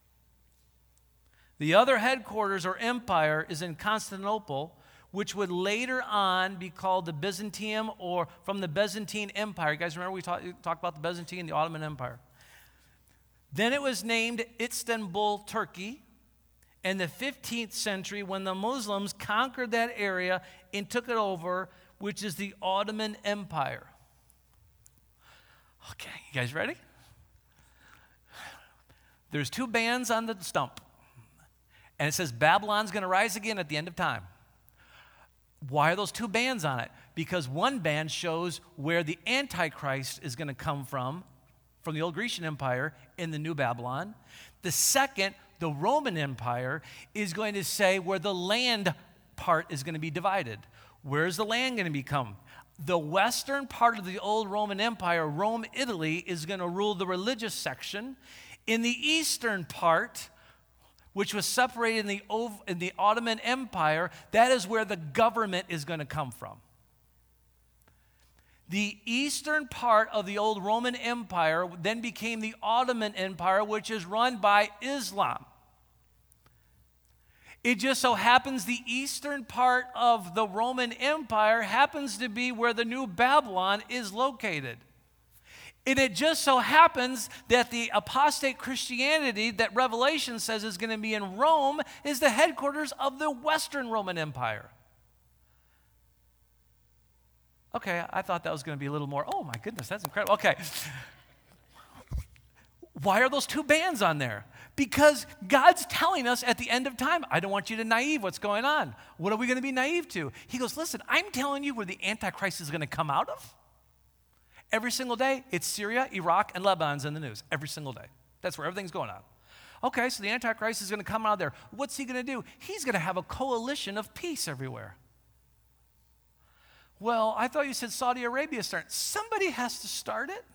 The other headquarters or empire is in Constantinople, which would later on be called the Byzantium, or from the Byzantine Empire. You guys remember we talked talk about the Byzantine, the Ottoman Empire. Then it was named Istanbul, Turkey, in the fifteenth century when the Muslims conquered that area and took it over, which is the Ottoman Empire. Okay, you guys ready? There's two bands on the stump, and it says Babylon's going to rise again at the end of time. Why are those two bands on it? Because one band shows where the Antichrist is going to come from, from the old Grecian Empire in the New Babylon. The second, the Roman Empire, is going to say where the land part is going to be divided. Where's the land going to become? The western part of the old Roman Empire, Rome, Italy, is going to rule the religious section. In the eastern part, which was separated in the, in the Ottoman Empire, that is where the government is going to come from. The eastern part of the old Roman Empire then became the Ottoman Empire, which is run by Islam. It just so happens the eastern part of the Roman Empire happens to be where the New Babylon is located. And it just so happens that the apostate Christianity that Revelation says is going to be in Rome is the headquarters of the Western Roman Empire. Okay, I thought that was going to be a little more, oh my goodness, that's incredible. Okay. Why are those two bands on there? Because God's telling us at the end of time, I don't want you to naive what's going on. What are we going to be naive to? He goes, listen, I'm telling you where the Antichrist is going to come out of. Every single day, it's Syria, Iraq, and Lebanon's in the news. Every single day. That's where everything's going on. Okay, so the Antichrist is going to come out of there. What's he going to do? He's going to have a coalition of peace everywhere. Well, I thought you said Saudi Arabia started. Somebody has to start it.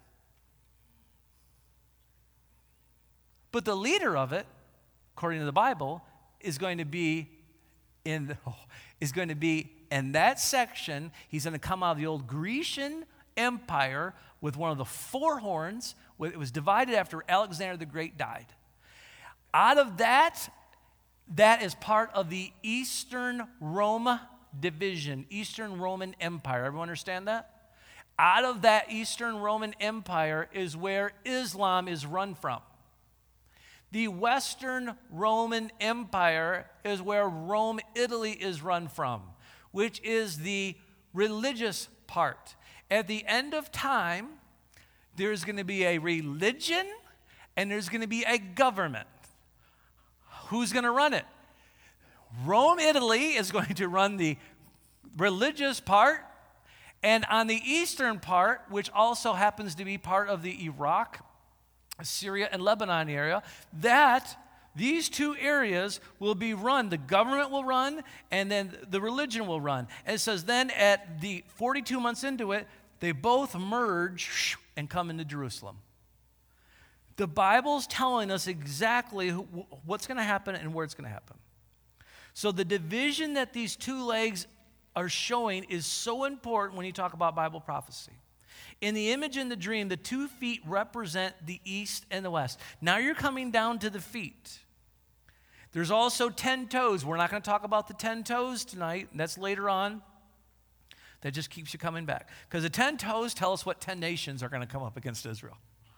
But the leader of it, according to the Bible, is going to be in the, oh, is going to be in that section. He's going to come out of the old Grecian Empire with one of the four horns. It was divided after Alexander the Great died. Out of that, that is part of the Eastern Rome division, Eastern Roman Empire. Everyone understand that? Out of that Eastern Roman Empire is where Islam is run from. The Western Roman Empire is where Rome, Italy is run from, which is the religious part. At the end of time, there's going to be a religion and there's going to be a government. Who's going to run it? Rome, Italy is going to run the religious part, and on the eastern part, which also happens to be part of the Iraq, Syria, and Lebanon area, that these two areas will be run. The government will run, and then the religion will run. And it says then at the forty-two months into it, they both merge and come into Jerusalem. The Bible's telling us exactly who, what's going to happen and where it's going to happen. So the division that these two legs are showing is so important when you talk about Bible prophecy. In the image in the dream, the two feet represent the east and the west. Now you're coming down to the feet. There's also ten toes. We're not going to talk about the ten toes tonight. That's later on. That just keeps you coming back. Because the ten toes tell us what ten nations are going to come up against Israel.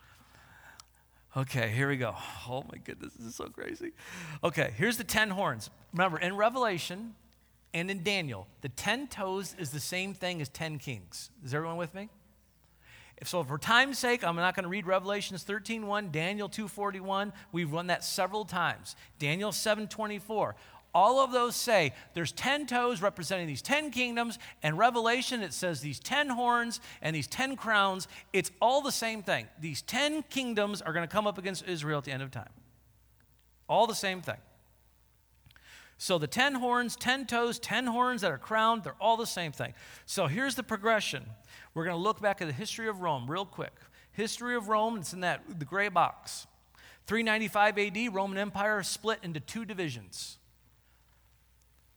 Okay, here we go. Oh my goodness, this is so crazy. Okay, here's the ten horns. Remember, in Revelation and in Daniel, the ten toes is the same thing as ten kings. Is everyone with me? So for time's sake, I'm not going to read Revelations thirteen one, Daniel two forty-one. We've run that several times. Daniel seven twenty-four. All of those say there's ten toes representing these ten kingdoms, and Revelation, it says these ten horns and these ten crowns. It's all the same thing. These ten kingdoms are going to come up against Israel at the end of time. All the same thing. So the ten horns, ten toes, ten horns that are crowned, they're all the same thing. So here's the progression. We're going to look back at the history of Rome real quick. History of Rome, it's in that the gray box. three ninety-five A D, Roman Empire split into two divisions.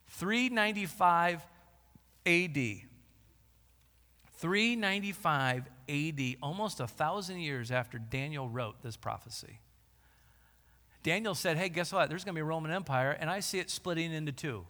three ninety-five A D. three ninety-five A D, almost a thousand years after Daniel wrote this prophecy. Daniel said, hey, guess what? There's going to be a Roman Empire, and I see it splitting into two.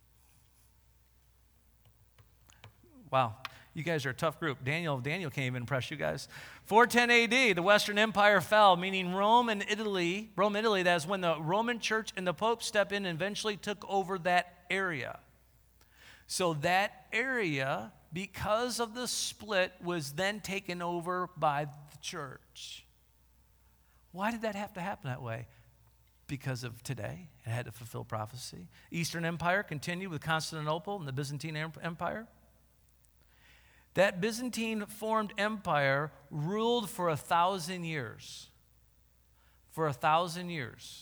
Wow, you guys are a tough group. Daniel, Daniel can't even impress you guys. four ten A D, the Western Empire fell, meaning Rome and Italy. Rome, Italy, that is when the Roman Church and the Pope stepped in and eventually took over that area. So that area, because of the split, was then taken over by the church. Why did that have to happen that way? Because of today. It had to fulfill prophecy. Eastern Empire continued with Constantinople and the Byzantine Empire. That Byzantine-formed empire ruled for a thousand years. For a thousand years.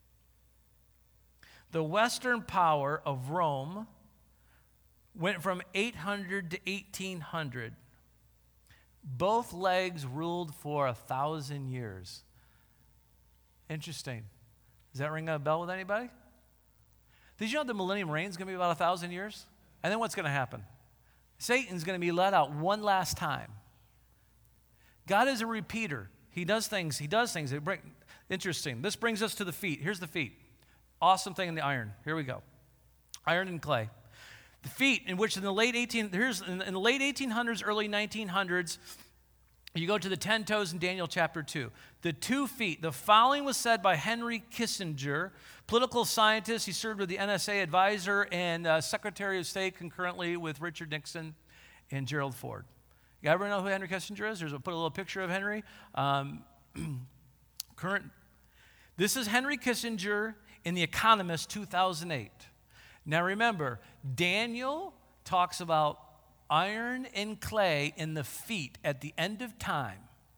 The Western power of Rome went from eight hundred to eighteen hundred. Both legs ruled for a thousand years. Interesting. Does that ring a bell with anybody? Did you know the millennium reign is going to be about a thousand years? And then what's going to happen? Satan's going to be let out one last time. God is a repeater. He does things. He does things. Interesting. This brings us to the feet. Here's the feet. Awesome thing in the iron. Here we go. Iron and clay. The feet, in which in the late eighteen here's in the late eighteen hundreds, early nineteen hundreds, you go to the ten toes in Daniel chapter two. The two feet. The following was said by Henry Kissinger, political scientist. He served with the N S A advisor and uh, Secretary of State concurrently with Richard Nixon and Gerald Ford. You ever know who Henry Kissinger is? There's a, put a little picture of Henry. Um, current. This is Henry Kissinger in The Economist two thousand eight. Now remember, Daniel talks about iron and clay in the feet at the end of time.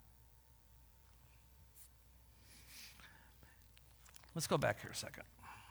Let's go back here a second.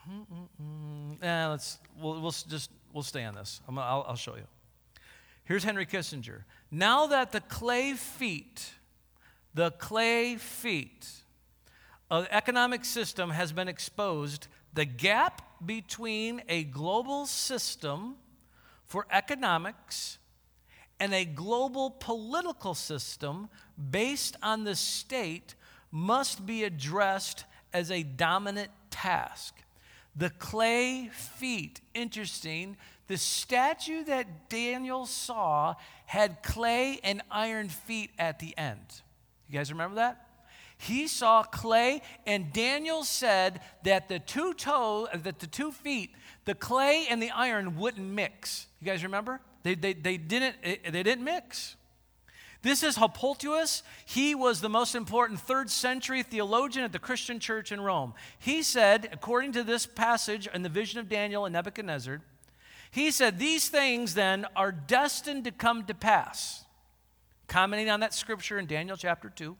Eh, let's we'll, we'll just we'll stay on this. I'm, I'll, I'll show you. Here's Henry Kissinger. Now that the clay feet, the clay feet of the economic system has been exposed, the gap between a global system for economics and a global political system based on the state must be addressed as a dominant task. The clay feet, interesting. The statue that Daniel saw had clay and iron feet at the end. You guys remember that? He saw clay, and Daniel said that the two toe, that the two feet, the clay and the iron wouldn't mix. You guys remember? They, they, they, didn't, they didn't mix. This is Hippolytus. He was the most important third century theologian at the Christian church in Rome. He said, according to this passage in the vision of Daniel and Nebuchadnezzar, he said, these things then are destined to come to pass. Commenting on that scripture in Daniel chapter two.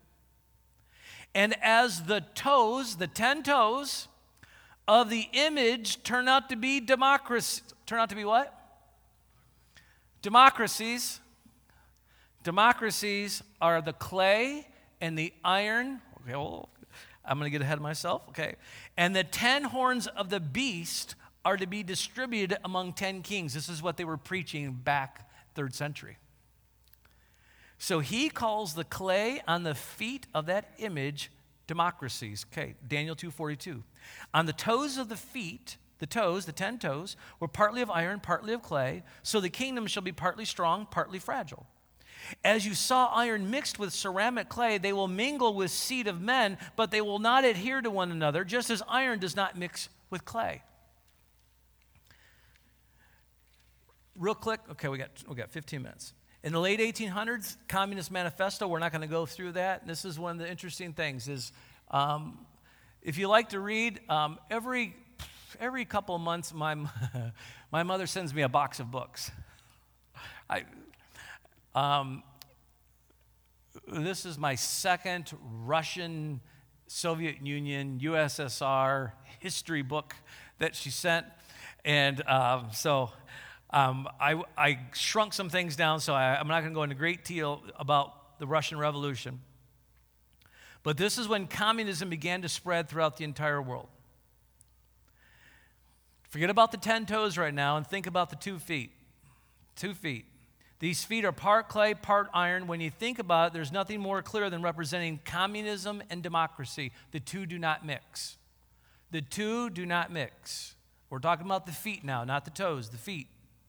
And as the toes, the ten toes of the image turn out to be democracy, turn out to be what? Democracies. Democracies are the clay and the iron. Okay, well, I'm going to get ahead of myself. Okay. And the ten horns of the beast are to be distributed among ten kings. This is what they were preaching back third century. So he calls the clay on the feet of that image democracies. Okay, Daniel two forty-two. On the toes of the feet, the toes, the ten toes, were partly of iron, partly of clay, so the kingdom shall be partly strong, partly fragile. As you saw iron mixed with ceramic clay, they will mingle with seed of men, but they will not adhere to one another, just as iron does not mix with clay. Real quick, okay, we got we got fifteen minutes. In the late eighteen hundreds, Communist Manifesto, we're not going to go through that. This is one of the interesting things is, um, if you like to read, um, every every couple of months, my my mother sends me a box of books. I, um, this is my second Russian, Soviet Union, U S S R history book that she sent, and um, so. Um, I, I shrunk some things down, so I, I'm not going to go into great deal about the Russian Revolution. But this is when communism began to spread throughout the entire world. Forget about the ten toes right now and think about the two feet. Two feet. These feet are part clay, part iron. When you think about it, there's nothing more clear than representing communism and democracy. The two do not mix. The two do not mix. We're talking about the feet now, not the toes, the feet.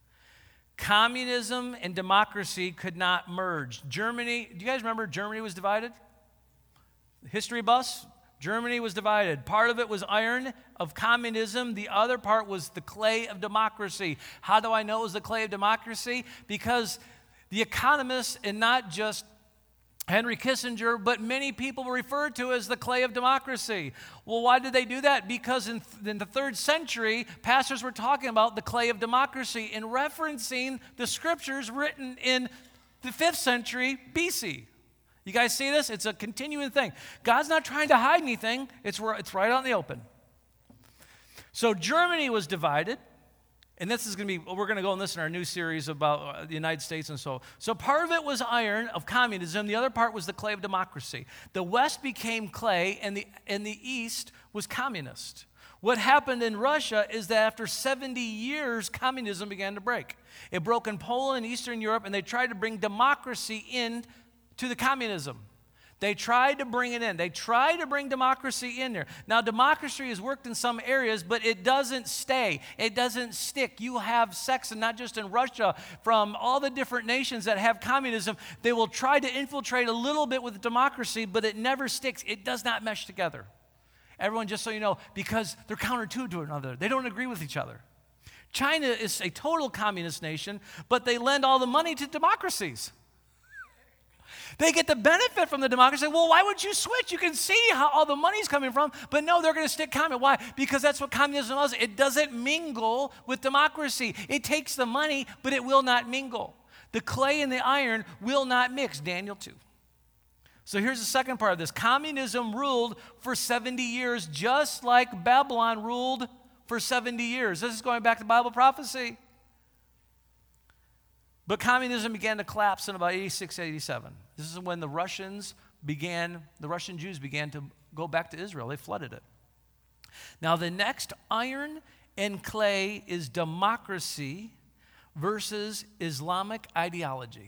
Communism and democracy could not merge. Germany, do you guys remember Germany was divided? History buffs? Germany was divided. Part of it was iron of communism. The other part was the clay of democracy. How do I know it was the clay of democracy? Because the economists, and not just Henry Kissinger, but many people were referred to as the clay of democracy. Well, why did they do that? Because in, th- in the third century, pastors were talking about the clay of democracy and referencing the scriptures written in the fifth century B C. You guys see this? It's a continuing thing. God's not trying to hide anything. It's, it's right out in the open. So Germany was divided. And this is going to be, we're going to go on this in our new series about the United States and so. So part of it was iron of communism. The other part was the clay of democracy. The West became clay and the, and the East was communist. What happened in Russia is that after seventy years, communism began to break. It broke in Poland and Eastern Europe, and they tried to bring democracy in to the communism. They tried to bring it in. They tried to bring democracy in there. Now, democracy has worked in some areas, but it doesn't stay. It doesn't stick. You have sects, and not just in Russia, from all the different nations that have communism. They will try to infiltrate a little bit with democracy, but it never sticks. It does not mesh together. Everyone, just so you know, because they're counter to to another. They don't agree with each other. China is a total communist nation, but they lend all the money to democracies. They get the benefit from the democracy. Well, why would you switch? You can see how all the money's coming from. But no, they're going to stick communist. Why? Because that's what communism does. It doesn't mingle with democracy. It takes the money, but it will not mingle. The clay and the iron will not mix. Daniel two. So here's the second part of this. Communism ruled for seventy years, just like Babylon ruled for seventy years. This is going back to Bible prophecy. But communism began to collapse in about eighty-six, eighty-seven. This is when the Russians began, the Russian Jews began to go back to Israel. They flooded it. Now, the next iron and clay is democracy versus Islamic ideology.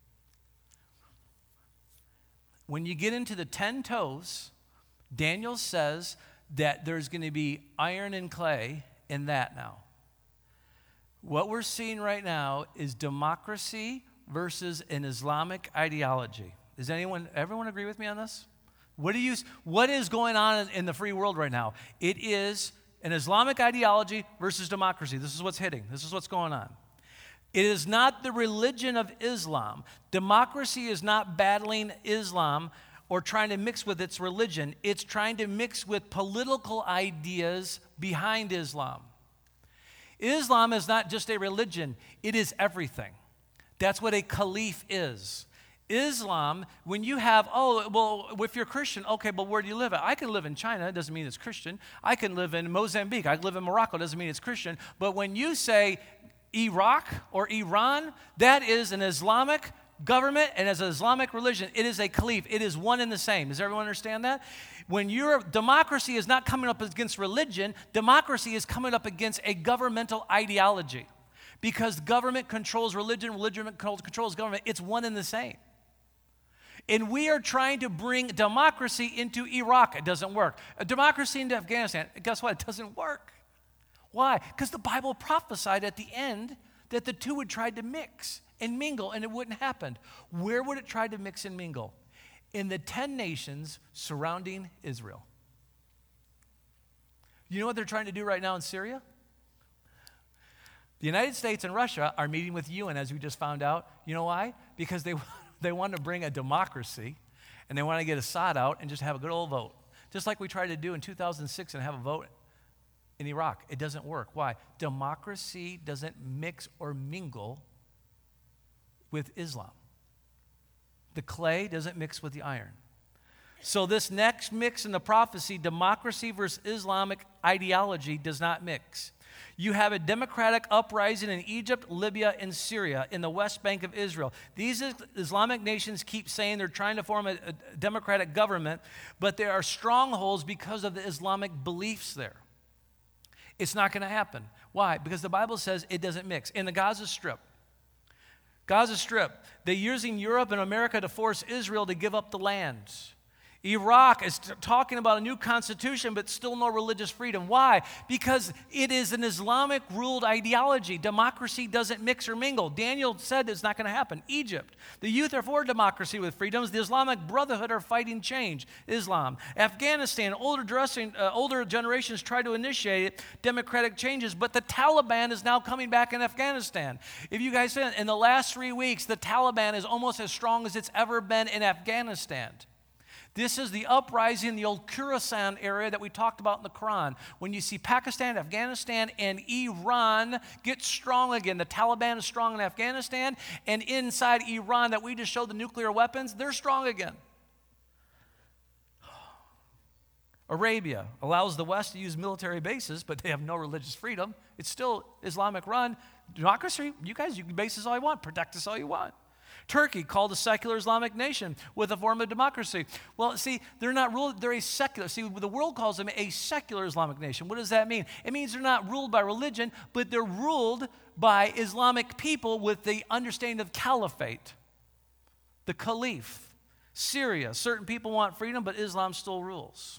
When you get into the ten toes, Daniel says that there's going to be iron and clay in that now. What we're seeing right now is democracy versus an Islamic ideology. Does anyone, everyone agree with me on this? What do you, what is going on in the free world right now? It is an Islamic ideology versus democracy. This is what's hitting. This is what's going on. It is not the religion of Islam. Democracy is not battling Islam or trying to mix with its religion. It's trying to mix with political ideas behind Islam. Islam is not just a religion, it is everything. That's what a caliph is. Islam, when you have, oh, well, if you're Christian, okay, but where do you live at? I can live in China, it doesn't mean it's Christian. I can live in Mozambique, I can live in Morocco, it doesn't mean it's Christian. But when you say Iraq or Iran, that is an Islamic government and as an Islamic religion, it is a caliph. It is one and the same. Does everyone understand that? When your democracy is not coming up against religion, democracy is coming up against a governmental ideology. Because government controls religion, religion controls government. It's one and the same. And we are trying to bring democracy into Iraq. It doesn't work. A democracy into Afghanistan, guess what? It doesn't work. Why? Because the Bible prophesied at the end that the two would try to mix and mingle, and it wouldn't happen. Where would it try to mix and mingle? In the ten nations surrounding Israel. You know what they're trying to do right now in Syria? The United States and Russia are meeting with U N, as we just found out. You know why? Because they, they want to bring a democracy, and they want to get Assad out and just have a good old vote. Just like we tried to do in two thousand six and have a vote in Iraq. It doesn't work. Why? Democracy doesn't mix or mingle with Islam. The clay doesn't mix with the iron. So this next mix in the prophecy, democracy versus Islamic ideology, does not mix. You have a democratic uprising in Egypt, Libya, and Syria, in the West Bank of Israel. These Islamic nations keep saying they're trying to form a, a democratic government, but there are strongholds because of the Islamic beliefs there. It's not going to happen. Why? Because the Bible says it doesn't mix. In the Gaza Strip, Gaza Strip, they're using Europe and America to force Israel to give up the land. Iraq is t- talking about a new constitution, but still no religious freedom. Why? Because it is an Islamic-ruled ideology. Democracy doesn't mix or mingle. Daniel said it's not going to happen. Egypt, the youth are for democracy with freedoms. The Islamic Brotherhood are fighting change. Islam. Afghanistan, older, dressing, uh, older generations try to initiate democratic changes, but the Taliban is now coming back in Afghanistan. If you guys said, in the last three weeks, the Taliban is almost as strong as it's ever been in Afghanistan. This is the uprising in the old Khorasan area that we talked about in the Quran. When you see Pakistan, Afghanistan, and Iran get strong again, the Taliban is strong in Afghanistan, and inside Iran that we just showed the nuclear weapons, they're strong again. Arabia allows the West to use military bases, but they have no religious freedom. It's still Islamic run. Democracy, you guys, you can base this all you want, protect us all you want. Turkey, called a secular Islamic nation with a form of democracy. Well, see, they're not ruled, they're a secular. See, the world calls them a secular Islamic nation. What does that mean? It means they're not ruled by religion, but they're ruled by Islamic people with the understanding of caliphate, the caliph. Syria, certain people want freedom, but Islam still rules.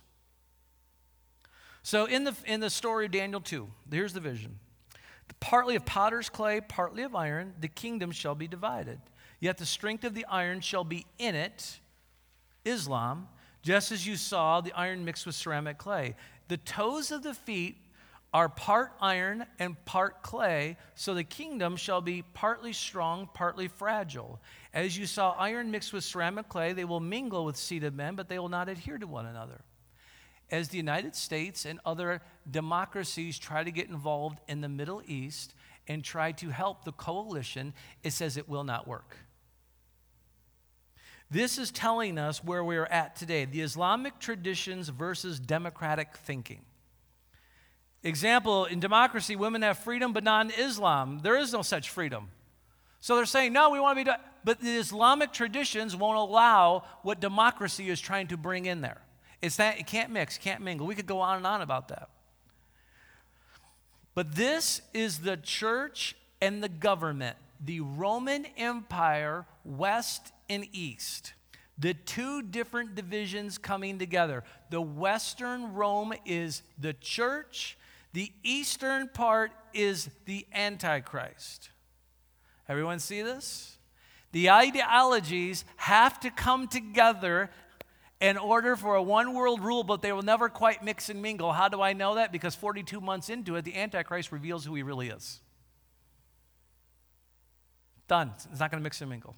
So in the, in the story of Daniel two, here's the vision. Partly of potter's clay, partly of iron, the kingdom shall be divided. Yet the strength of the iron shall be in it, Islam, just as you saw the iron mixed with ceramic clay. The toes of the feet are part iron and part clay, so the kingdom shall be partly strong, partly fragile. As you saw iron mixed with ceramic clay, they will mingle with seed of men, but they will not adhere to one another. As the United States and other democracies try to get involved in the Middle East and try to help the coalition, it says it will not work. This is telling us where we're at today, the Islamic traditions versus democratic thinking. Example, in democracy, women have freedom, but not in Islam. There is no such freedom. So they're saying, no, we want to be, but the Islamic traditions won't allow what democracy is trying to bring in there. It's that it can't mix, can't mingle. We could go on and on about that. But this is the church and the government, the Roman Empire, West and East. The two different divisions coming together. The Western Rome is the church. The eastern part is the Antichrist. Everyone see this? The ideologies have to come together in order for a one world rule, but they will never quite mix and mingle. How do I know that? Because forty-two months into it, the Antichrist reveals who he really is. Done. It's not going to mix and mingle.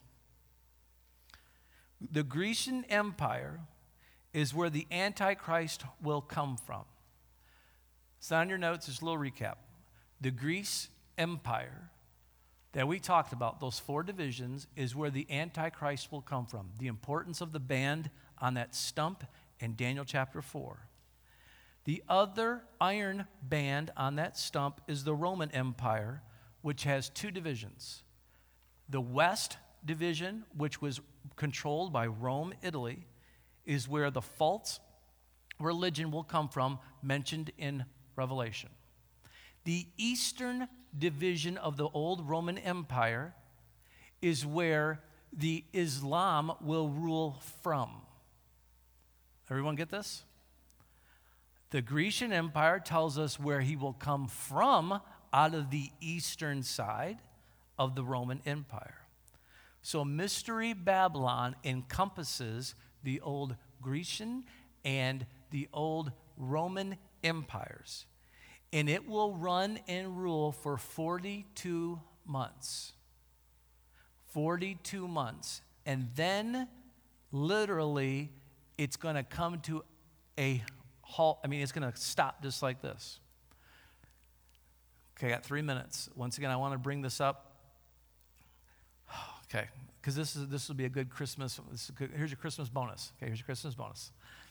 The Grecian Empire is where the Antichrist will come from. It's on your notes, just a little recap. The Greece Empire that we talked about, those four divisions, is where the Antichrist will come from. The importance of the band on that stump in Daniel chapter four. The other iron band on that stump is the Roman Empire, which has two divisions. The West division, which was controlled by Rome, Italy, is where the false religion will come from, mentioned in Revelation. The Eastern division of the old Roman Empire is where the Islam will rule from. Everyone get this? The Grecian Empire tells us where he will come from out of the eastern side of the Roman Empire. So Mystery Babylon encompasses the old Grecian and the old Roman empires. And it will run and rule for forty-two months. forty-two months. And then, literally, it's going to come to a halt. I mean, it's going to stop just like this. Okay, I got three minutes. Once again, I want to bring this up. Okay, because this is this will be a good Christmas. This is good, here's your Christmas bonus. Okay, here's your Christmas bonus.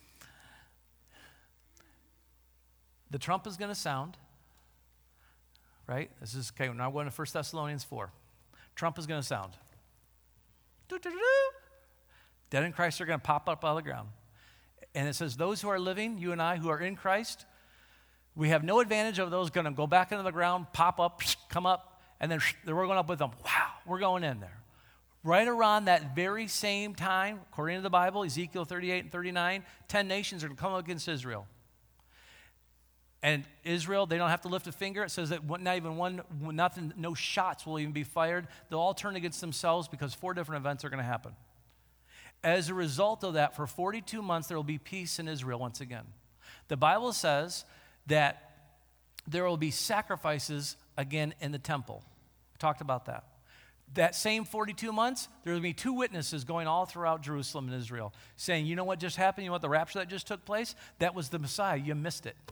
The trump is going to sound, right? This is okay. Now we're going to First Thessalonians four. Trump is going to sound. Doo-doo-doo-doo. Dead in Christ are going to pop up out of the ground. And it says, those who are living, you and I, who are in Christ, We have no advantage of those going to go back into the ground, pop up, come up, and then we're going up with them. Wow, we're going in there. Right around that very same time, according to the Bible, Ezekiel thirty-eight and thirty-nine, ten nations are going to come up against Israel. And Israel, they don't have to lift a finger. It says that not even one, nothing, no shots will even be fired. They'll all turn against themselves because four different events are going to happen. As a result of that, for forty-two months, there will be peace in Israel once again. The Bible says that there will be sacrifices again in the temple. We talked about that. That same forty-two months, there will be two witnesses going all throughout Jerusalem and Israel saying, you know what just happened? You know what the rapture that just took place? That was the Messiah. You missed it.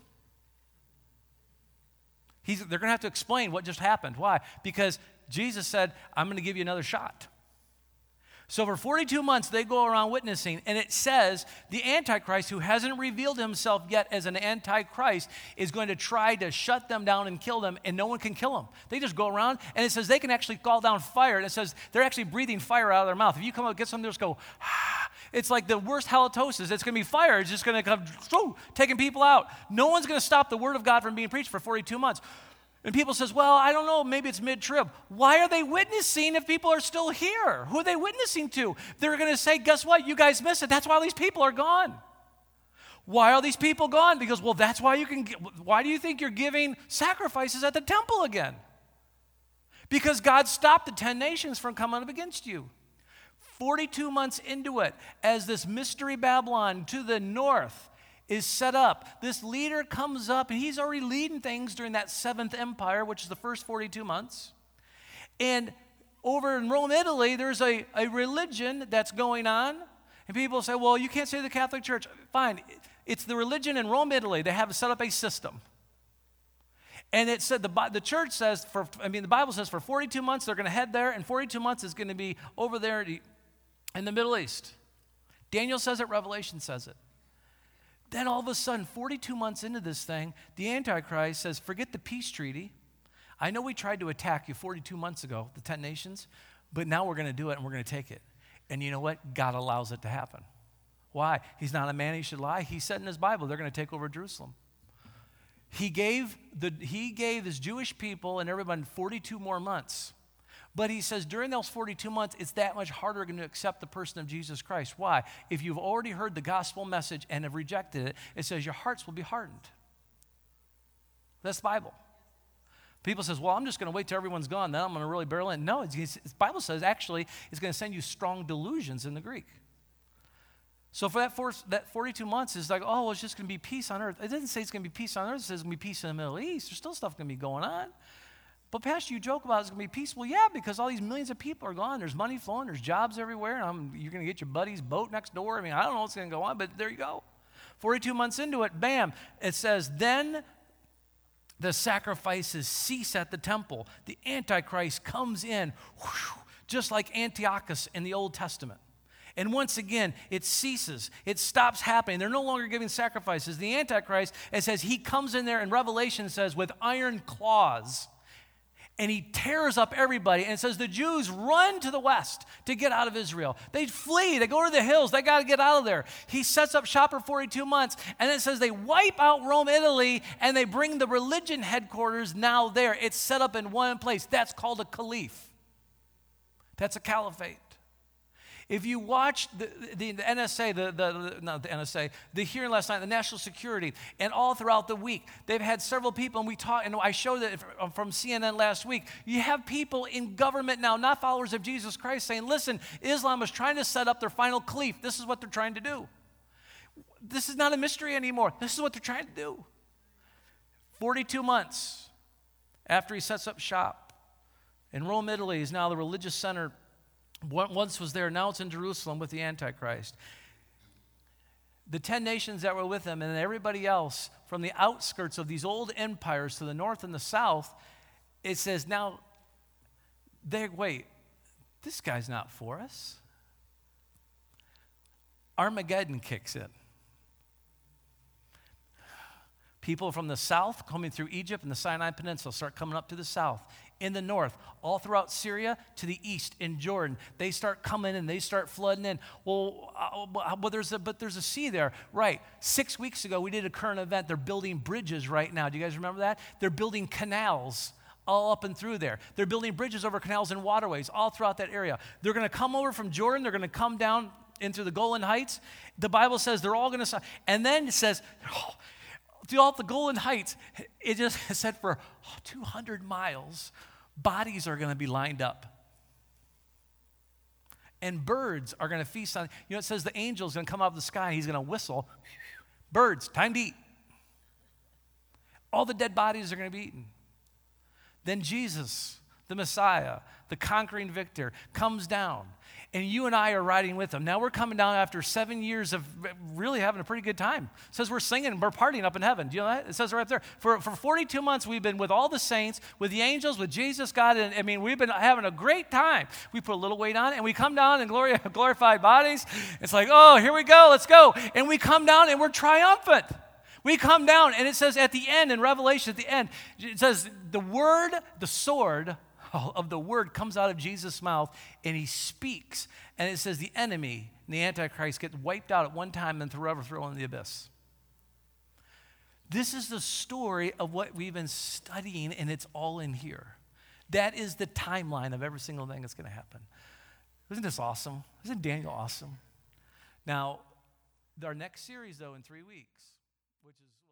He's, they're going to have to explain what just happened. Why? Because Jesus said, I'm going to give you another shot. So for forty-two months, they go around witnessing, and it says the Antichrist, who hasn't revealed himself yet as an Antichrist, is going to try to shut them down and kill them, and no one can kill them. They just go around, and it says they can actually call down fire, and it says they're actually breathing fire out of their mouth. If you come up against them, they just go, ah. It's like the worst halitosis. It's going to be fire. It's just going to come, so, taking people out. No one's going to stop the word of God from being preached for forty-two months. And people says, well, I don't know, maybe it's mid-trib. Why are they witnessing if people are still here? Who are they witnessing to? They're going to say, guess what? You guys missed it. That's why these people are gone. Why are these people gone? Because, well, that's why you can, why do you think you're giving sacrifices at the temple again? Because God stopped the ten nations from coming up against you. forty-two months into it, as this mystery Babylon to the north is set up, this leader comes up, and he's already leading things during that seventh empire, which is the first forty-two months. And over in Rome, Italy, there's a, a religion that's going on, and people say, well, you can't say the Catholic Church. Fine, it's the religion in Rome, Italy. They have set up a system. And it said, the, the church says, for I mean, the Bible says for forty-two months they're going to head there, and forty-two months is going to be over there in the Middle East. Daniel says it, Revelation says it. Then all of a sudden, forty-two months into this thing, the Antichrist says, forget the peace treaty. I know we tried to attack you forty-two months ago, the ten nations, but now we're going to do it and we're going to take it. And you know what? God allows it to happen. Why? He's not a man he should lie. He said in his Bible, they're going to take over Jerusalem. He gave, the, he gave his Jewish people and everyone forty-two more months. But he says during those forty-two months, it's that much harder to accept the person of Jesus Christ. Why? If you've already heard the gospel message and have rejected it, it says your hearts will be hardened. That's the Bible. People says, well, I'm just going to wait till everyone's gone, then I'm going to really barrel in. No, it's, it's, the Bible says actually it's going to send you strong delusions in the Greek. So for that, four, that forty-two months is like, oh, well, it's just going to be peace on earth. It doesn't say it's going to be peace on earth. It says it's going to be peace in the Middle East. There's still stuff going to be going on. But Pastor, you joke about it's going to be peaceful. Yeah, because all these millions of people are gone. There's money flowing. There's jobs everywhere. And I'm, you're going to get your buddy's boat next door. I mean, I don't know what's going to go on, but there you go. forty-two months into it, bam, it says, then the sacrifices cease at the temple. The Antichrist comes in, whoosh, just like Antiochus in the Old Testament. And once again, it ceases. It stops happening. They're no longer giving sacrifices. The Antichrist, it says, he comes in there, and Revelation says, with iron claws. And he tears up everybody. And it says the Jews run to the west to get out of Israel. They flee. They go to the hills. They got to get out of there. He sets up shop for forty-two months. And it says they wipe out Rome, Italy, and they bring the religion headquarters now there. It's set up in one place. That's called a caliph. That's a caliphate. If you watch the, the, the N S A, the, the, the, not the N S A, the hearing last night, the National Security, and all throughout the week, they've had several people, and we talked, and I showed it from C N N last week. You have people in government now, not followers of Jesus Christ, saying, listen, Islam is trying to set up their final caliph. This is what they're trying to do. This is not a mystery anymore. This is what they're trying to do. forty-two months after he sets up shop, in Rome, Italy, is now the religious center. Once was there, now it's in Jerusalem with the Antichrist. The ten nations that were with him and everybody else from the outskirts of these old empires to the north and the south, it says now, they wait, this guy's not for us. Armageddon kicks in. People from the south coming through Egypt and the Sinai Peninsula start coming up to the south. In the north, all throughout Syria to the east in Jordan, they start coming in, they start flooding in. Well, uh, well there's a, but there's a sea there. Right. Six weeks ago, we did a current event. They're building bridges right now. Do you guys remember that? They're building canals all up and through there. They're building bridges over canals and waterways all throughout that area. They're going to come over from Jordan. They're going to come down into the Golan Heights. The Bible says they're all going to, and then it says, oh, throughout the Golan Heights, it just said for two hundred miles, bodies are going to be lined up. And birds are going to feast on, you know, it says the angel's going to come out of the sky. He's going to whistle. Birds, time to eat. All the dead bodies are going to be eaten. Then Jesus, the Messiah, the conquering victor, comes down. And you and I are riding with him. Now we're coming down after seven years of really having a pretty good time. It says we're singing and we're partying up in heaven. Do you know that? It says right there. For, for forty-two months, we've been with all the saints, with the angels, with Jesus, God. And I mean, we've been having a great time. We put a little weight on and we come down in glory, glorified bodies. It's like, oh, here we go. Let's go. And we come down and we're triumphant. We come down and it says at the end, in Revelation at the end, it says the word, the sword of the word comes out of Jesus' mouth and he speaks. And it says the enemy and the Antichrist get wiped out at one time and forever thrown in the abyss. This is the story of what we've been studying, and it's all in here. That is the timeline of every single thing that's going to happen. Isn't this awesome? Isn't Daniel awesome? Now, our next series, though, in three weeks, which is